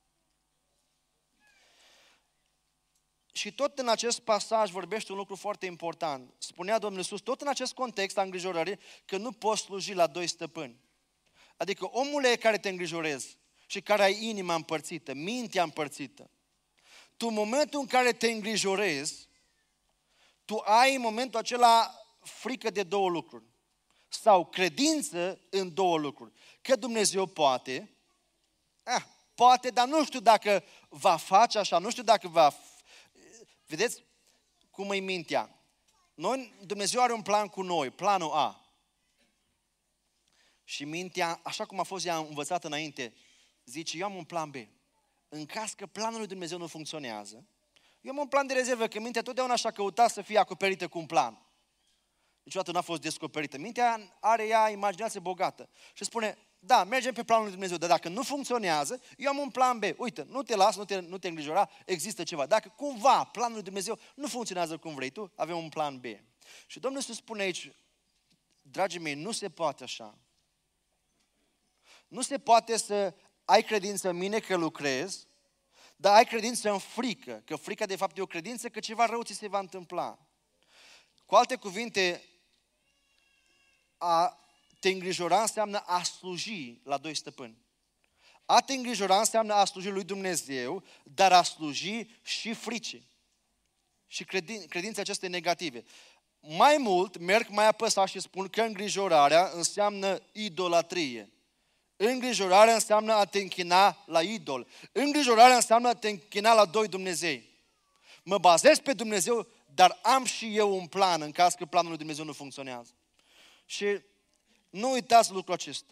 Și tot în acest pasaj vorbește un lucru foarte important. Spunea Domnul Iisus, tot în acest context a îngrijorării, că nu poți sluji la doi stăpâni. Adică omule care te îngrijorezi și care ai inima împărțită, mintea împărțită, tu în momentul în care te îngrijorezi, tu ai în momentul acela frică de două lucruri. Sau credință în două lucruri. Că Dumnezeu poate, eh, poate, dar nu știu dacă va face așa, nu știu dacă va... Vedeți cum e mintea? Noi, Dumnezeu are un plan cu noi, planul A. Și mintea, așa cum a fost ea învățată înainte, zice, eu am un plan B. În caz că planul lui Dumnezeu nu funcționează, eu am un plan de rezervă, că mintea totdeauna așa căuta să fie acoperită cu un plan. Niciodată n-a fost descoperită. Mintea are ea imaginație bogată. Și spune, da, mergem pe planul lui Dumnezeu, dar dacă nu funcționează, eu am un plan B. Uite, nu te las, nu te, nu te îngrijora, există ceva. Dacă cumva planul lui Dumnezeu nu funcționează cum vrei tu, avem un plan B. Și Domnul Iisus spune aici, dragii mei, nu se poate așa. Nu se poate să ai credință în mine că lucrez, dar ai credință în frică, că frica de fapt e o credință că ceva rău ți se va întâmpla. Cu alte cuvinte, a te îngrijora înseamnă a sluji la doi stăpâni. A te îngrijora înseamnă a sluji lui Dumnezeu, dar a sluji și fricii. Și credin, credințe aceste negative. Mai mult, merg mai apăsat și spun că îngrijorarea înseamnă idolatrie. Îngrijorarea înseamnă a te închina la idol. Îngrijorarea înseamnă a te închina la doi Dumnezei. Mă bazez pe Dumnezeu, dar am și eu un plan în caz că planul lui Dumnezeu nu funcționează. Și nu uitați lucrul acesta.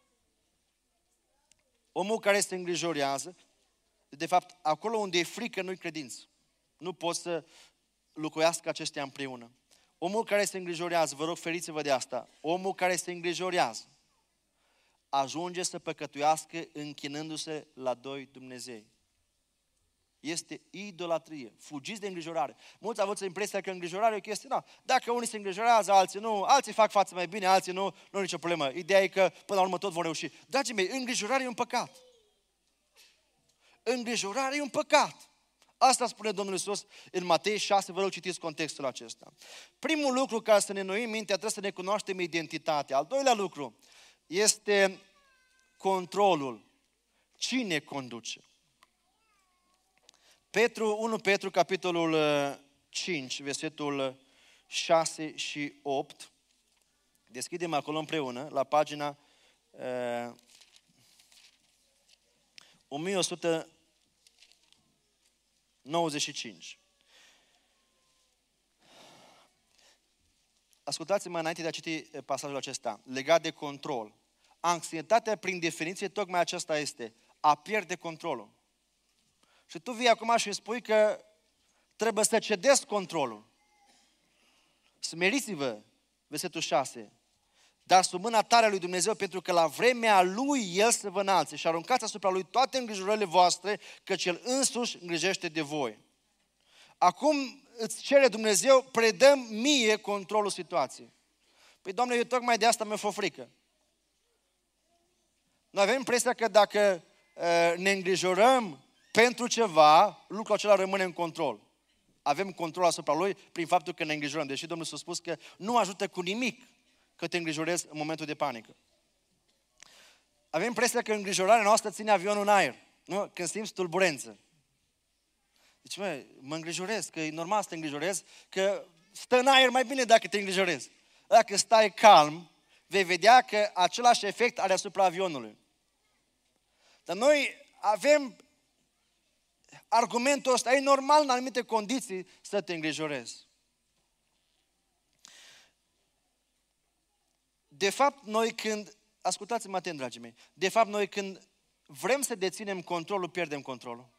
Omul care se îngrijorează, de fapt, acolo unde e frică nu-i credință. Nu pot să locuiască acestea împreună. Omul care se îngrijorează, vă rog, feriți-vă de asta, omul care se îngrijorează ajunge să păcătuiască închinându-se la doi Dumnezei. Este idolatrie. Fugiți de îngrijorare. Mulți aveți impresia că îngrijorarea e o chestie, nu. Dacă unii se îngrijorează, alții nu, alții fac față mai bine, alții nu, nu e nicio problemă. Ideea e că până la urmă tot vor reuși. Dragii mei, îngrijorarea e un păcat. Îngrijorarea e un păcat. Asta spune Domnul Iisus în Matei șase, vă rog citiți contextul acesta. Primul lucru ca să ne înnoim mintea, trebuie să ne cunoaștem identitatea. Al doilea lucru este controlul. Cine conduce? Petru, unu Petru, capitolul cinci, versetul șase și opt. Deschidem acolo împreună, la pagina uh, o mie o sută nouăzeci și cinci. Ascultați-mă înainte de a citi pasajul acesta, legat de control. Anxietatea, prin definiție, tocmai aceasta este, a pierde controlul. Și tu vii acum și îmi spui că trebuie să cedezi controlul. Smeriți-vă, versetul șase, dar sub mâna tare a lui Dumnezeu, pentru că la vremea Lui El să vă înalțe și aruncați asupra Lui toate îngrijorările voastre, căci El însuși îngrijește de voi. Acum îți cere Dumnezeu, predăm mie controlul situației. Păi, Doamne, eu tocmai de asta mi-a fost frică. Noi avem impresia că dacă uh, ne îngrijorăm pentru ceva, lucrul acela rămâne în control. Avem control asupra lui prin faptul că ne îngrijorăm. Deși Domnul s-a spus că nu ajută cu nimic că te îngrijorezi în momentul de panică. Avem impresia că îngrijorarea noastră ține avionul în aer. Nu? Când simți tulburență. Deci, mă, mă îngrijorez, că e normal să te îngrijorezi, că stă în aer mai bine dacă te îngrijorezi. Dacă stai calm, vei vedea că același efect are asupra avionului. Dar noi avem argumentul ăsta, e normal în anumite condiții să te îngrijorezi. De fapt, noi când, ascultați-mă atent, dragii mei, de fapt, noi când vrem să deținem controlul, pierdem controlul.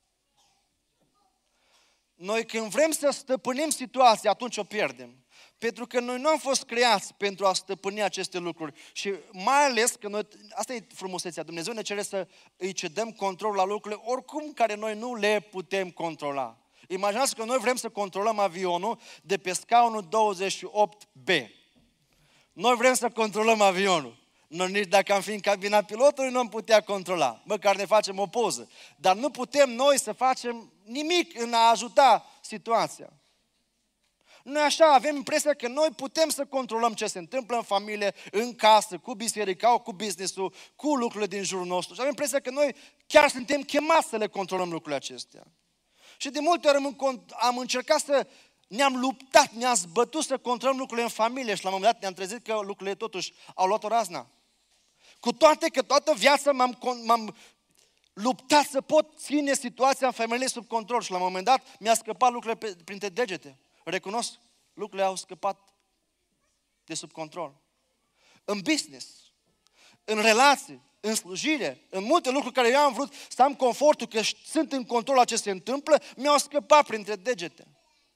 Noi când vrem să stăpânim situația, atunci o pierdem. Pentru că noi nu am fost creați pentru a stăpâni aceste lucruri. Și mai ales că noi, asta e frumusețea, Dumnezeu ne cere să îi cedăm controlul la lucrurile oricum care noi nu le putem controla. Imaginați că noi vrem să controlăm avionul de pe scaunul douăzeci și opt B. Noi vrem să controlăm avionul. Noi nici dacă am fi în cabina pilotului nu am putea controla. Măcar ne facem o poză. Dar nu putem noi să facem nimic în a ajuta situația. Noi așa avem impresia că noi putem să controlăm ce se întâmplă în familie, în casă, cu biserica, cu business-ul, cu lucrurile din jurul nostru. Și avem impresia că noi chiar suntem chemați să le controlăm lucrurile acestea. Și de multe ori am, am încercat să ne-am luptat, ne-am zbătut să controlăm lucrurile în familie și la un moment dat ne-am trezit că lucrurile totuși au luat o razna. Cu toate că toată viața m-am, m-am luptat să pot ține situația în familie sub control și la un moment dat mi-a scăpat lucrurile pe, printre degete. Recunosc, lucrurile au scăpat de sub control. În business, în relații, în slujire, în multe lucruri care eu am vrut să am confortul că sunt în control la ce se întâmplă, mi-au scăpat printre degete.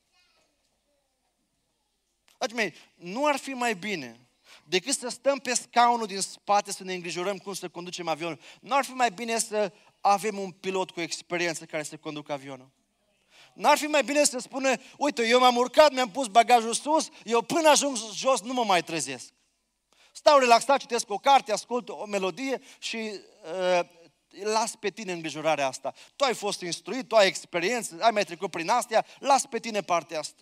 Dragii mei, nu ar fi mai bine decât să stăm pe scaunul din spate să ne îngrijorăm cum să conducem avionul? Nu ar fi mai bine să avem un pilot cu experiență care să conducă avionul? N-ar fi mai bine să spună, uite, eu m-am urcat, mi-am pus bagajul sus, eu până ajung jos nu mă mai trezesc. Stau relaxat, citesc o carte, ascult o melodie și uh, las pe tine îngrijorarea asta. Tu ai fost instruit, tu ai experiență, ai mai trecut prin astea, las pe tine partea asta.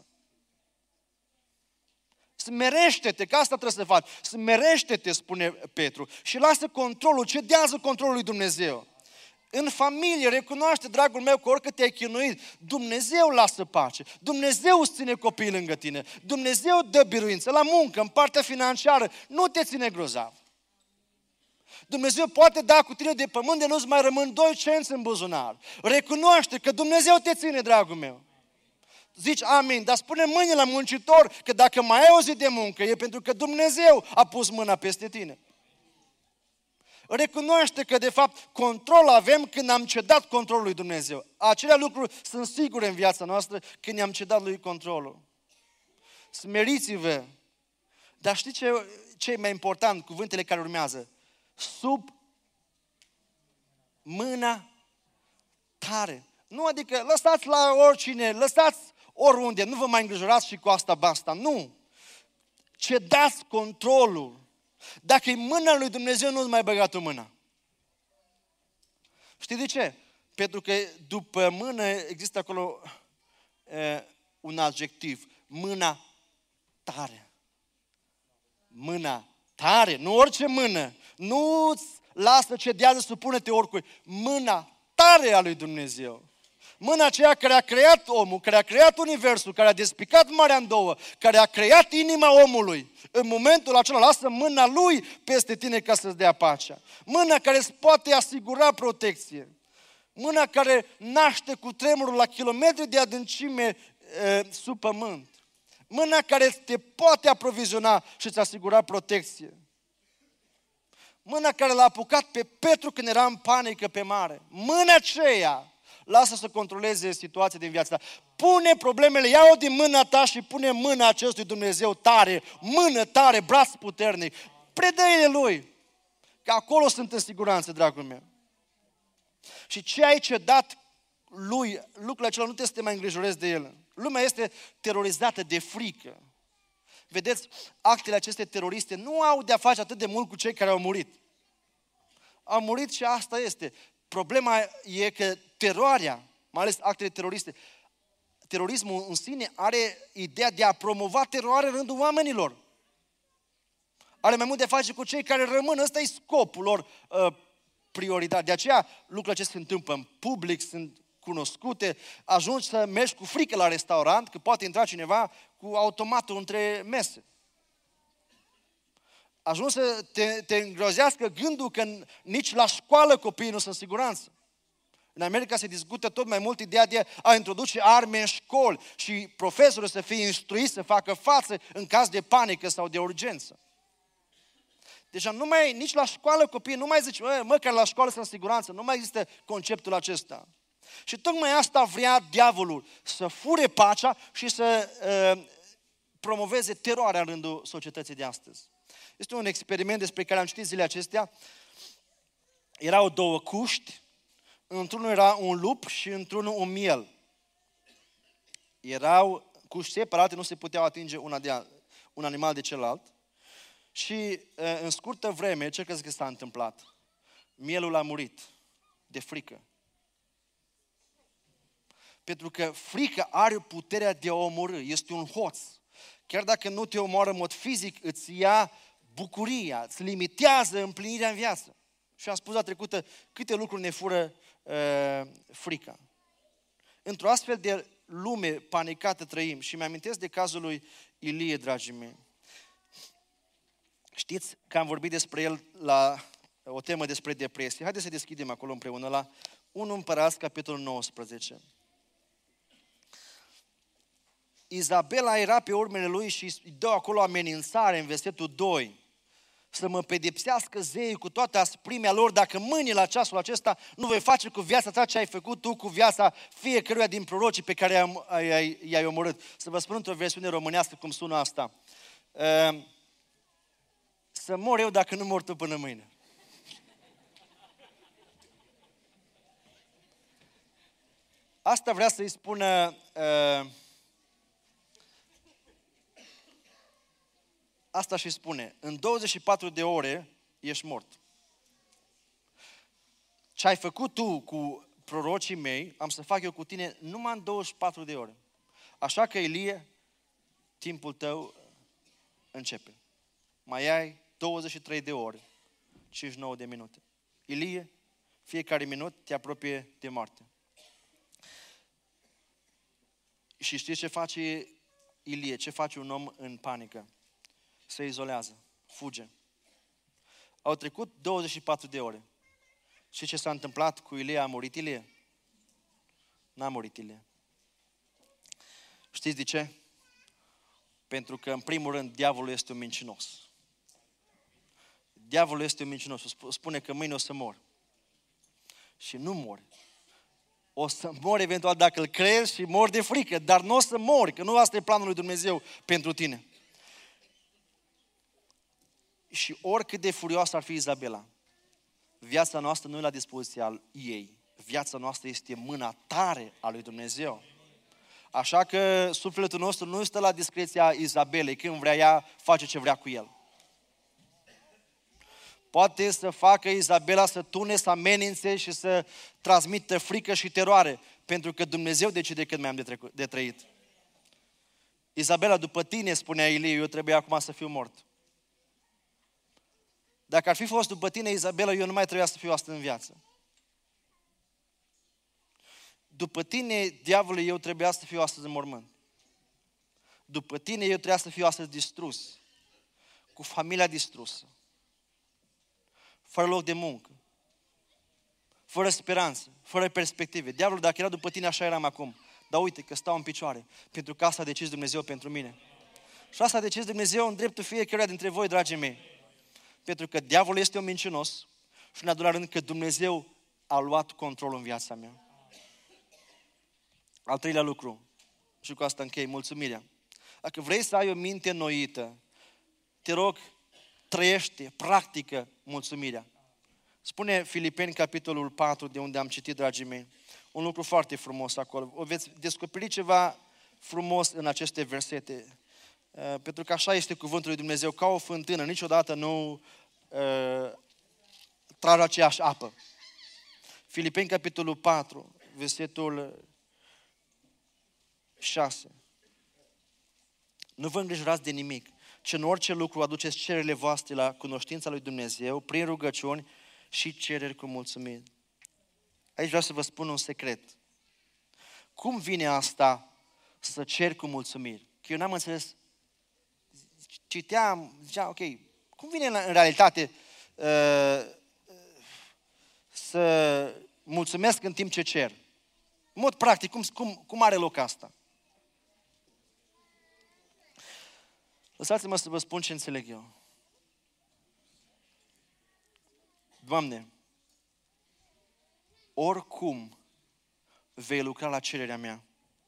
Smerește-te, că asta trebuie să faci. Smerește-te, spune Petru, și lasă controlul, cedează controlul lui Dumnezeu. În familie, recunoaște, dragul meu, că oricât te-ai chinuit, Dumnezeu lasă pace. Dumnezeu îți ține copiii lângă tine. Dumnezeu dă biruință. La muncă, în partea financiară, nu te ține grozav. Dumnezeu poate da cu tine de pământ de nu-ți mai rămân doi cenți în buzunar. Recunoaște că Dumnezeu te ține, dragul meu. Zici amin, dar spune mâine la muncitor că dacă mai ai o zi de muncă, e pentru că Dumnezeu a pus mâna peste tine. Recunoaște că, de fapt, control avem când am cedat controlul lui Dumnezeu. Acelea lucruri sunt sigure în viața noastră când ne-am cedat lui controlul. Smeriți-vă. Dar știi ce, ce e mai important? Cuvântele care urmează. Sub mâna tare. Nu, adică lăsați la oricine, lăsați oriunde, nu vă mai îngrijorați și cu asta basta. Nu. Cedați controlul. Dacă e mâna lui Dumnezeu, nu-ți mai băga tu mâna. Știi de ce? Pentru că după mână există acolo e, un adjectiv. Mâna tare. Mâna tare. Nu orice mână. Nu-ți lasă, cedează, supune-te oricui. Mâna tare a lui Dumnezeu. Mâna aceea care a creat omul, care a creat universul, care a despicat marea în două, care a creat inima omului. În momentul acela lasă mâna lui peste tine ca să-ți dea pacea. Mâna care îți poate asigura protecție. Mâna care naște cu tremurul la kilometri de adâncime e, sub pământ. Mâna care te poate aproviziona și îți asigura protecție. Mâna care l-a apucat pe Petru când era în panică pe mare. Mâna aceea lasă să controleze situația din viața ta. Pune problemele, ia-o din mâna ta și pune mâna acestui Dumnezeu tare, mână tare, braț puternic. Predă-i lui, că acolo sunt în siguranță, dragul meu. Și ce ai cedat lui, lucrurile acela nu te să te mai îngrijorezi de el. Lumea este terorizată de frică. Vedeți, actele aceste teroriste nu au de-a face atât de mult cu cei care au murit. Au murit și asta este. Problema e că teroarea, mai ales actele teroriste, terorismul în sine are ideea de a promova teroarea în rândul oamenilor. Are mai mult de a face cu cei care rămân. Ăsta e scopul lor uh, prioritar. De aceea lucrurile acestea se întâmplă în public, sunt cunoscute. Ajungi să mergi cu frică la restaurant, că poate intra cineva cu automatul între mese. Ajungi să te, te îngrozească gândul că nici la școală copiii nu sunt în siguranță. În America se discută tot mai mult ideea de a introduce arme în școli și profesorul să fie instruit să facă față în caz de panică sau de urgență. Deja nu mai, nici la școală copiii nu mai zici, mă, măcar la școală sunt în siguranță, nu mai există conceptul acesta. Și tocmai asta vrea diavolul, să fure pacea și să uh, promoveze teroarea în rândul societății de astăzi. Este un experiment despre care am citit zilele acestea. Erau două cuști, într-unul era un lup și într-unul un miel. Erau cuști separate, nu se puteau atinge una de alt, un animal de celălalt. Și în scurtă vreme, ce crezi că s-a întâmplat? Mielul a murit de frică. Pentru că frica are puterea de a omorî, este un hoț. Chiar dacă nu te omoară în mod fizic, îți ia bucuria, îți limitează împlinirea în viață. Și am spus la trecută câte lucruri ne fură uh, frica. Într-o astfel de lume panicată trăim și mi-amintesc de cazul lui Ilie, dragii mei. Știți că am vorbit despre el la o temă despre depresie. Haideți să deschidem acolo împreună la unu Împărați, capitolul nouăsprezece. Izabela era pe urmele lui și îi dă acolo amenințare în versetul doi. Să mă pedepsească zeii cu toată asprimea lor dacă mâine la ceasul acesta nu vei face cu viața ta ce ai făcut tu cu viața fiecăruia din prorocii pe care i-ai, i-ai omorât. Să vă spun într-o versiune românească cum sună asta. Să mor eu dacă nu mor tu până mâine. Asta vrea să-i spună... Uh, asta și spune, în douăzeci și patru de ore ești mort. Ce ai făcut tu cu prorocii mei, am să fac eu cu tine numai în douăzeci și patru de ore. Așa că, Ilie, timpul tău începe. Mai ai douăzeci și trei de ore, cincizeci și nouă de minute. Ilie, fiecare minut te apropie de moarte. Și știți ce face Ilie, ce face un om în panică? Se izolează, fuge. Au trecut douăzeci și patru de ore. Și ce s-a întâmplat cu Ilie? A murit Ilie? N-a murit Ilie. Știți de ce? Pentru că, în primul rând, diavolul este un mincinos. Diavolul este un mincinos. Spune că mâine o să mor. Și nu mori. O să mori eventual dacă îl crezi și mori de frică, dar nu o să mori, că nu asta e planul lui Dumnezeu pentru tine. Și oricât de furioasă ar fi Izabela, viața noastră nu e la dispoziția ei. Viața noastră este mâna tare a lui Dumnezeu. Așa că sufletul nostru nu stă la discreția Izabelei. Când vrea ea, face ce vrea cu el. Poate să facă Izabela să tune, să amenințe și să transmită frică și teroare, pentru că Dumnezeu decide cât mai am de, trecut, de trăit. Izabela, după tine, spunea Ilie, eu trebuie acum să fiu mort. Dacă ar fi fost după tine, Izabela, eu nu mai trebuia să fiu astăzi în viață. După tine, diavolul, eu trebuia să fiu astăzi în mormânt. După tine, eu trebuia să fiu astăzi distrus, cu familia distrusă, fără loc de muncă, fără speranță, fără perspective. Diavolul, dacă era după tine, așa eram acum. Dar uite că stau în picioare, pentru că asta a decis Dumnezeu pentru mine. Și asta a decis Dumnezeu în dreptul fiecăruia dintre voi, dragii mei. Pentru că diavolul este un mincinos și în al doilea rând că Dumnezeu a luat controlul în viața mea. Al treilea lucru, și cu asta închei, mulțumirea. Dacă vrei să ai o minte înnoită, te rog, trăiește, practică mulțumirea. Spune Filipeni, capitolul patru, de unde am citit, dragii mei, un lucru foarte frumos acolo. O veți descoperi ceva frumos în aceste versete. pentru că așa este cuvântul lui Dumnezeu, ca o fântână, niciodată nu uh, trage aceeași apă. Filipeni, capitolul patru, versetul șase. Nu vă îngrijorați de nimic, ci în orice lucru aduceți cererile voastre la cunoștința lui Dumnezeu, prin rugăciuni și cereri cu mulțumiri. Aici vreau să vă spun un secret. Cum vine asta să cer cu mulțumiri? Că eu n-am înțeles. Citeam, zicea, ok, cum vine în realitate uh, să mulțumesc în timp ce cer? În mod practic, cum, cum, cum are loc asta? Lăsați-mă să vă spun ce înțeleg eu. Doamne, oricum vei lucra la cererea mea,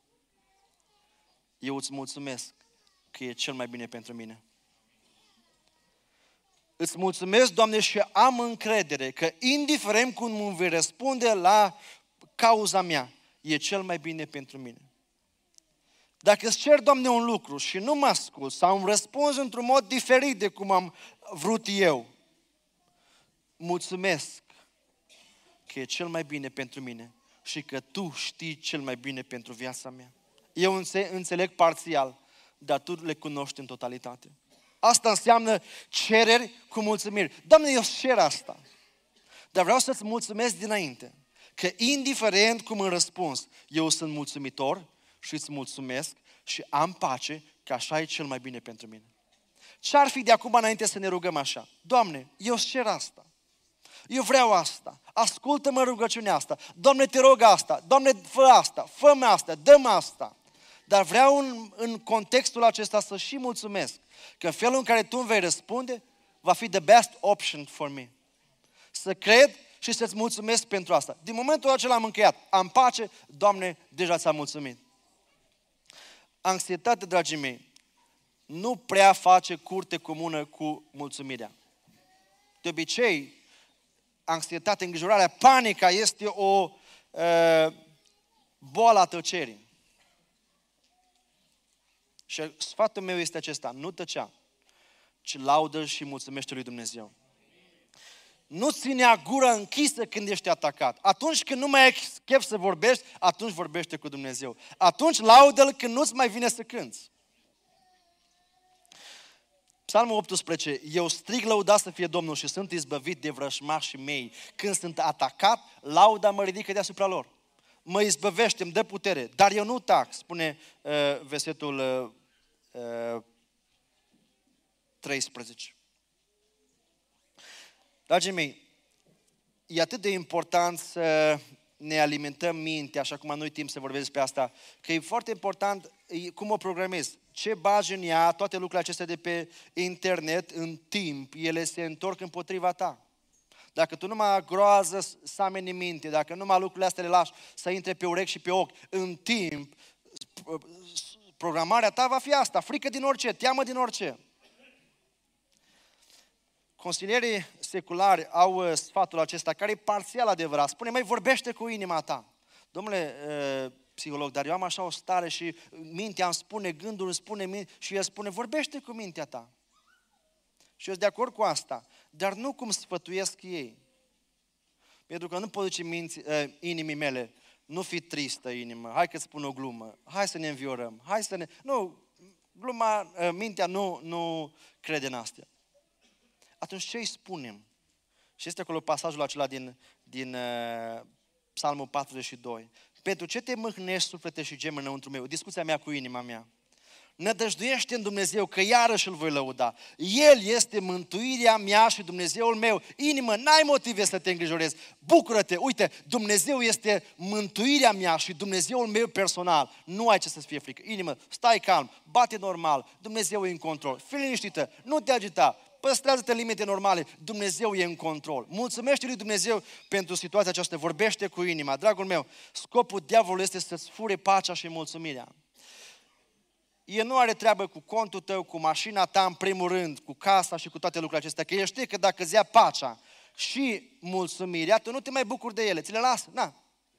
eu îți mulțumesc că e cel mai bine pentru mine. Îți mulțumesc, Doamne, și am încredere că indiferent cum îmi vei răspunde la cauza mea, e cel mai bine pentru mine. Dacă îți cer, Doamne, un lucru și nu mă ascult sau îmi răspunzi într-un mod diferit de cum am vrut eu, mulțumesc că e cel mai bine pentru mine și că Tu știi cel mai bine pentru viața mea. Eu înțeleg parțial, dar Tu le cunoști în totalitate. Asta înseamnă cereri cu mulțumiri. Doamne, eu cer asta, dar vreau să-ți mulțumesc dinainte, că indiferent cum îmi răspuns, eu sunt mulțumitor și îți mulțumesc și am pace că așa e cel mai bine pentru mine. Ce-ar fi de acum înainte să ne rugăm așa? Doamne, eu îți cer asta. Eu vreau asta. Ascultă-mă rugăciunea asta. Doamne, te rog asta. Doamne, fă asta. Fă-mi asta. Dă-mi asta. Dar vreau în, în contextul acesta să și mulțumesc că felul în care Tu îmi vei răspunde va fi the best option for me. Să cred și să-ți mulțumesc pentru asta. Din momentul acela am încheiat. Am pace, Doamne, deja ți-am mulțumit. Anxietate, dragii mei, nu prea face curte comună cu mulțumirea. De obicei, anxietatea, îngrijorarea, panica este o uh, boală a tăcerii. Și sfatul meu este acesta, nu tăcea, ci laudă și mulțumește lui Dumnezeu. Nu ținea gura închisă când ești atacat. Atunci când nu mai ai chef să vorbești, atunci vorbește cu Dumnezeu. Atunci laudă-L când nu-ți mai vine să cânți. Psalmul optsprezece, eu strig lăudat să fie Domnul și sunt izbăvit de vrășmașii mei. Când sunt atacat, lauda mă ridică deasupra lor. Mă izbăvește, îmi dă putere, dar eu nu tac, spune uh, versetul uh, uh, treisprezece. Dragii mei, e atât de important să ne alimentăm mintea, așa cum am noi timp să vorbesc despre asta, că e foarte important cum o programezi. Ce bagi în ea, toate lucrurile acestea de pe internet, în timp, ele se întorc împotriva ta. Dacă tu numai groază să ameni minte, dacă numai lucrurile astea le lași să intre pe urechi și pe ochi, în timp, programarea ta va fi asta, frică din orice, teamă din orice. Consilierii seculari au sfatul acesta, care e parțial adevărat. Spune, măi, vorbește cu inima ta. Domnule uh, psiholog, dar eu am așa o stare și mintea îmi spune, gândul îmi spune, minte, și el spune, vorbește cu mintea ta. Și eu sunt de acord cu asta, dar nu cum sfătuiesc ei. Pentru că nu pot zice minți, uh, inimii mele, nu fi tristă inimă, hai că-ți spun o glumă, hai să ne înviorăm, hai să ne... Nu, gluma, uh, mintea nu, nu crede în astea. Atunci ce îi spunem? Și este acolo pasajul acela din, din uh, Psalmul patruzeci și doi. Pentru ce te mâhnești, suflete, și gem înăuntru meu? Discuția mea cu inima mea. Nădăjduiește în Dumnezeu că iarăși îl voi lăuda. El este mântuirea mea și Dumnezeul meu. Inimă, n-ai motive să te îngrijorezi. Bucură-te, uite, Dumnezeu este mântuirea mea și Dumnezeul meu personal. Nu ai ce să-ți fie frică. Inimă, stai calm, bate normal, Dumnezeu e în control. Fii liniștită, nu te agita. Păstrează-te în limite normale, Dumnezeu e în control. Mulțumește lui Dumnezeu pentru situația aceasta, vorbește cu inima. Dragul meu, scopul diavolului este să-ți fure pacea și mulțumirea. El nu are treabă cu contul tău, cu mașina ta în primul rând, cu casa și cu toate lucrurile acestea, că el știe că dacă îți ia pacea și mulțumirea, tu nu te mai bucuri de ele, ți le lasă, na.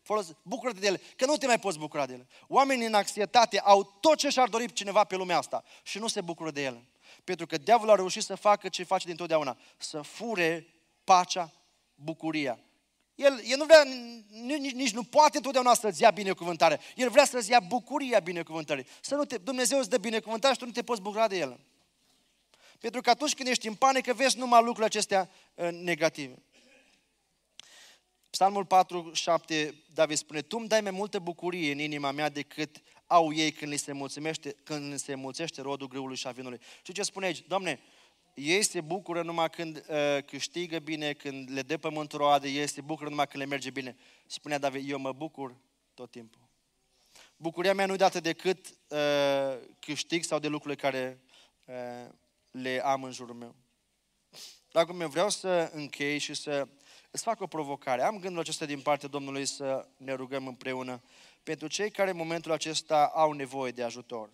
Folos, bucură-te de ele, că nu te mai poți bucura de ele. Oamenii în anxietate au tot ce și-ar dori cineva pe lumea asta și nu se bucură de ele. Pentru că diavolul a reușit să facă ce face dintotdeauna, să fure pacea, bucuria. El, el nu vrea, nici, nici nu poate întotdeauna să-ți ia binecuvântarea. El vrea să-ți ia bucuria binecuvântării. Să nu te, Dumnezeu îți dă binecuvântare și tu nu te poți bucura de el. Pentru că atunci când ești în panică, vezi numai lucrurile acestea uh, negative. Psalmul patru, șapte, David spune, tu îmi dai mai multă bucurie în inima mea decât au ei când li se mulțumește, când se mulțește rodul grâului și a vinului. Și ce spune aici? Doamne, ei se bucură numai când uh, câștigă bine, când le dă pământul roade, ei se bucură numai când le merge bine. Spunea David, eu mă bucur tot timpul. Bucuria mea nu e dată decât uh, câștig sau de lucrurile care uh, le am în jurul meu. Dragul meu, vreau să închei și să îți fac o provocare. Am gândul acesta din partea Domnului să ne rugăm împreună pentru cei care în momentul acesta au nevoie de ajutor.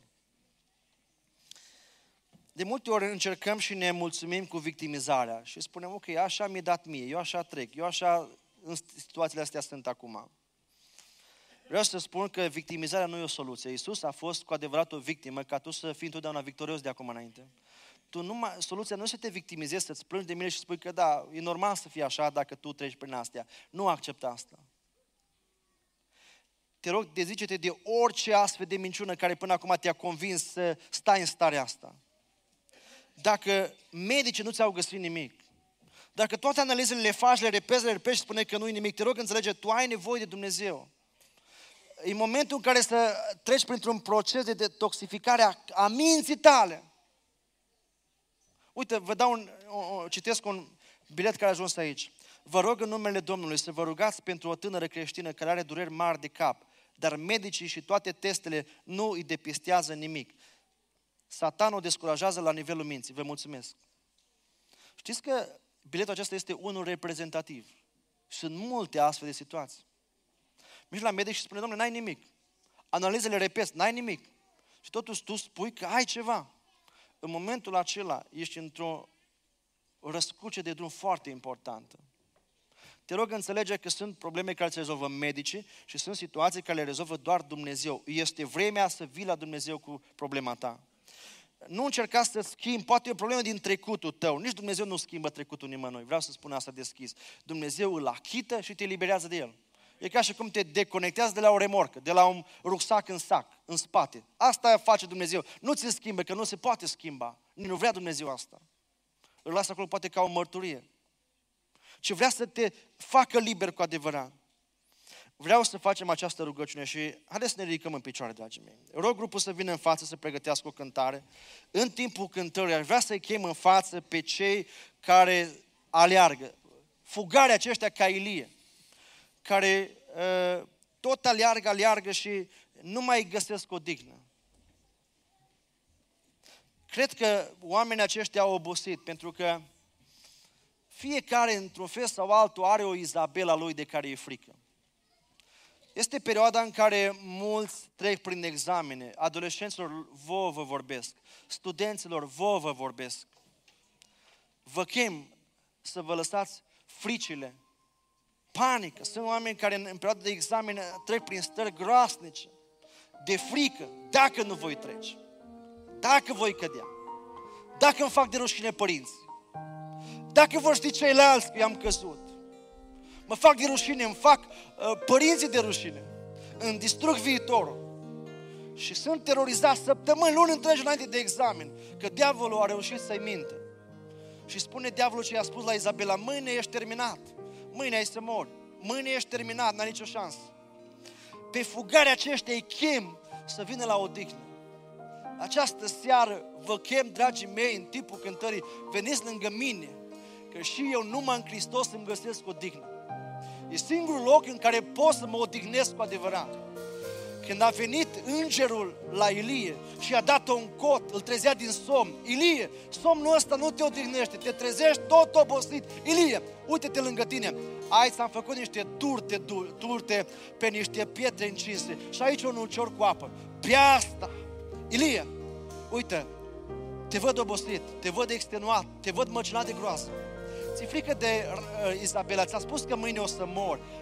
De multe ori încercăm și ne mulțumim cu victimizarea și spunem, ok, așa mi-e dat mie, eu așa trec, eu așa în situațiile astea sunt acum. Vreau să spun că victimizarea nu e o soluție. Iisus a fost cu adevărat o victimă ca tu să fii întotdeauna victorios de acum înainte. Tu numai, soluția nu e să te victimizezi, să-ți plângi de mine și spui că da, e normal să fie așa dacă tu treci prin astea. Nu accepta asta. Te rog, dezice-te de orice astfel de minciună care până acum te-a convins să stai în starea asta. Dacă medicii nu ți-au găsit nimic, dacă toate analizele le faci, le repezi, le repezi și spune că nu e nimic, te rog, înțelege, tu ai nevoie de Dumnezeu. E momentul în care să treci printr-un proces de detoxificare a, a minții tale. Uite, vă dau un, o, citesc un bilet care a ajuns aici. Vă rog în numele Domnului să vă rugați pentru o tânără creștină care are dureri mari de cap, dar medicii și toate testele nu îi depistează nimic. Satan o descurajează la nivelul minții. Vă mulțumesc. Știți că biletul acesta este unul reprezentativ. Sunt multe astfel de situații. Mergi la medic și spune, Doamne, n-ai nimic. Analizele repezi, n-ai nimic. Și totuși tu spui că ai ceva. În momentul acela ești într-o răscruce de drum foarte importantă. Te rog, înțelege că sunt probleme care se rezolvă medicii și sunt situații care le rezolvă doar Dumnezeu. Este vremea să vii la Dumnezeu cu problema ta. Nu încerca să schimbi, poate e o problemă din trecutul tău. Nici Dumnezeu nu schimbă trecutul nimănui. Vreau să spun asta deschis. Dumnezeu îl achită și te eliberează de el. E ca și cum te deconectează de la o remorcă, de la un rucsac în sac, în spate. Asta face Dumnezeu. Nu ți-l schimbe, că nu se poate schimba. Nu vrea Dumnezeu asta. Îl lasă acolo poate ca o mărturie. Și vrea să te facă liber cu adevărat. Vreau să facem această rugăciune și haideți să ne ridicăm în picioare, dragii mei. Rog grupul să vină în față să pregătească o cântare. În timpul cântării aș vrea să-i chem în față pe cei care aleargă. Fugare aceștia ca Ilie, care uh, tot aleargă, aleargă și nu mai găsesc o dignă. Cred că oamenii aceștia au obosit pentru că fiecare, într-un fel sau altul, are o Izabela lui de care e frică. Este perioada în care mulți trec prin examene, adolescenților vouă vă vorbesc, studenților vouă vă vorbesc. Vă chem să vă lăsați fricile, panică. Sunt oameni care în, în perioada de examene trec prin stări groasnice, de frică, dacă nu voi trece, dacă voi cădea, dacă îmi fac de rușine părinții, dacă vor ști ceilalți că i-am căzut, mă fac de rușine, îmi fac uh, părinții de rușine, îmi distrug viitorul. Și sunt terorizat săptămâni, luni întregi înainte de examen, că diavolul a reușit să-i mintă. Și spune diavolul ce i-a spus la Izabela, mâine ești terminat, mâine ai să mori, mâine ești terminat, n-ai nicio șansă. Pe fugarea aceștia îi chem să vină la odihnă. Această seară vă chem, dragii mei, în timpul cântării, veniți lângă mine, că și eu numai în Hristos îmi găsesc odihnă. E singurul loc în care pot să mă odihnesc cu adevărat. Când a venit îngerul la Ilie și a dat un cot, îl trezea din somn. Ilie, somnul ăsta nu te odihnește, te trezești tot obosit. Ilie, uite-te lângă tine. Aici am făcut niște turte, turte pe niște pietre încinse și aici un ulcior cu apă. Pe asta, Ilie, uite, te văd obosit, te văd extenuat, te văd măcinat de groază. Ți-e frică de uh, Izabela, ți-a spus că mâine o să mor.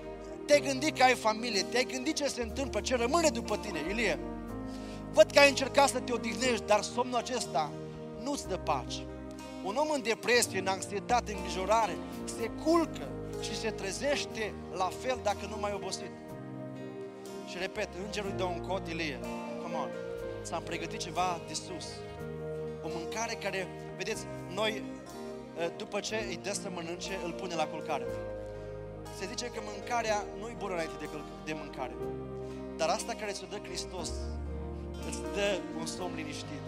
Te-ai gândit că ai familie, te-ai gândit ce se întâmplă, ce rămâne după tine, Ilie. Văd că ai încercat să te odihnești, dar somnul acesta nu-ți dă pace. Un om în depresie, în anxietate, în îngrijorare, se culcă și se trezește la fel dacă nu mai obosit. Și repet, îngerul îi dă un cod, Ilie, come on, ți-am pregătit ceva de sus. O mâncare care, vedeți, noi, după ce îi dă să mănânce, îl pune la culcare. Se zice că mâncarea nu-i bună înainte de, de mâncare. Dar asta care ți-o dă Hristos, îți dă un somn liniștit.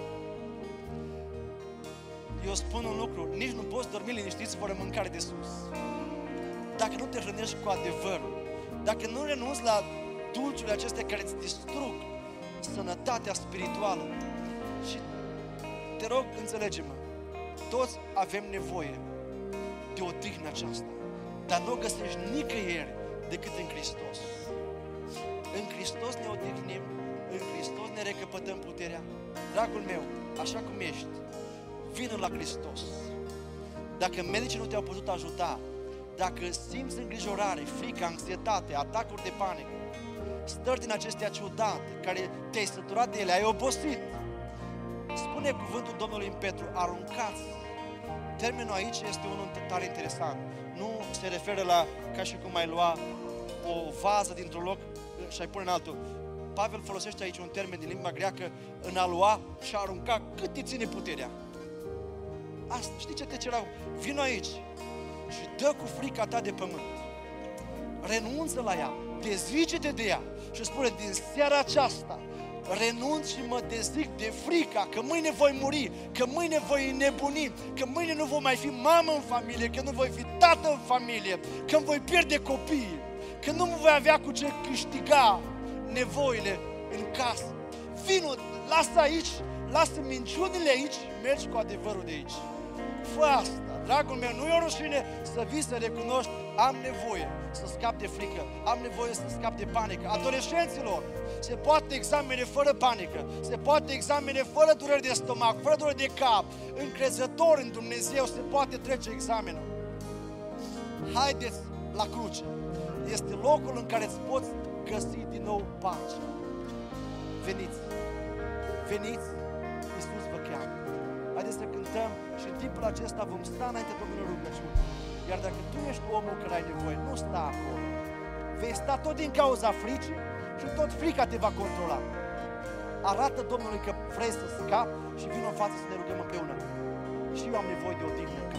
Eu spun un lucru, nici nu poți dormi liniștit fără mâncare de sus. Dacă nu te hrănești cu adevărul, dacă nu renunți la dulciurile acestea care îți distrug sănătatea spirituală. Și te rog, înțelege-mă, toți avem nevoie de o odihnă aceasta, dar nu o găsești nicăieri decât în Hristos. În Hristos ne odihnim, în Hristos ne recăpătăm puterea. Dragul meu, așa cum ești, vină la Hristos. Dacă medicii nu te-au putut ajuta, dacă simți îngrijorare, frică, anxietate, atacuri de panică, stări din acestea ciudate, care te-ai săturat de ele, ai obosit, spune cuvântul Domnului în Petru, aruncați. Termenul aici este unul tare interesant. Nu se referă la ca și cum ai lua o vază dintr-un loc și ai pune în altul. Pavel folosește aici un termen din limba greacă, în a lua și a arunca cât te ține puterea. Asta, știi ce te cer acum? Vino aici și dă cu frica ta de pământ. Renunță la ea, dezzice-te de ea și spune, din seara aceasta renunț și mă dezic de frica că mâine voi muri, că mâine voi nebuni, că mâine nu voi mai fi mamă în familie, că nu voi fi tată în familie, că îmi voi pierde copiii, că nu voi avea cu ce câștiga nevoile în casă. Vino, lasă aici, lasă minciunile aici, mergi cu adevărul de aici. Fă asta, dragul meu, nu e o rușine să vii să recunoști, am nevoie să scap de frică, am nevoie să scap de panică. Adolescenților, se poate examene fără panică, se poate examene fără dureri de stomac, fără dureri de cap, încrezător în Dumnezeu, se poate trece examenul. Haideți la cruce, este locul în care îți poți găsi din nou pace. Veniți, veniți, Iisus vă cheamă. Haideți să cântăm și în timpul acesta vom sta înainte Domnului rugăciune. Iar dacă tu ești omul care ai nevoie, nu sta acolo. Vei sta tot din cauza fricii și tot frica te va controla. Arată Domnului că vrei să scapi și vină în față să ne rugăm împreună. Și eu am nevoie de o odihnă.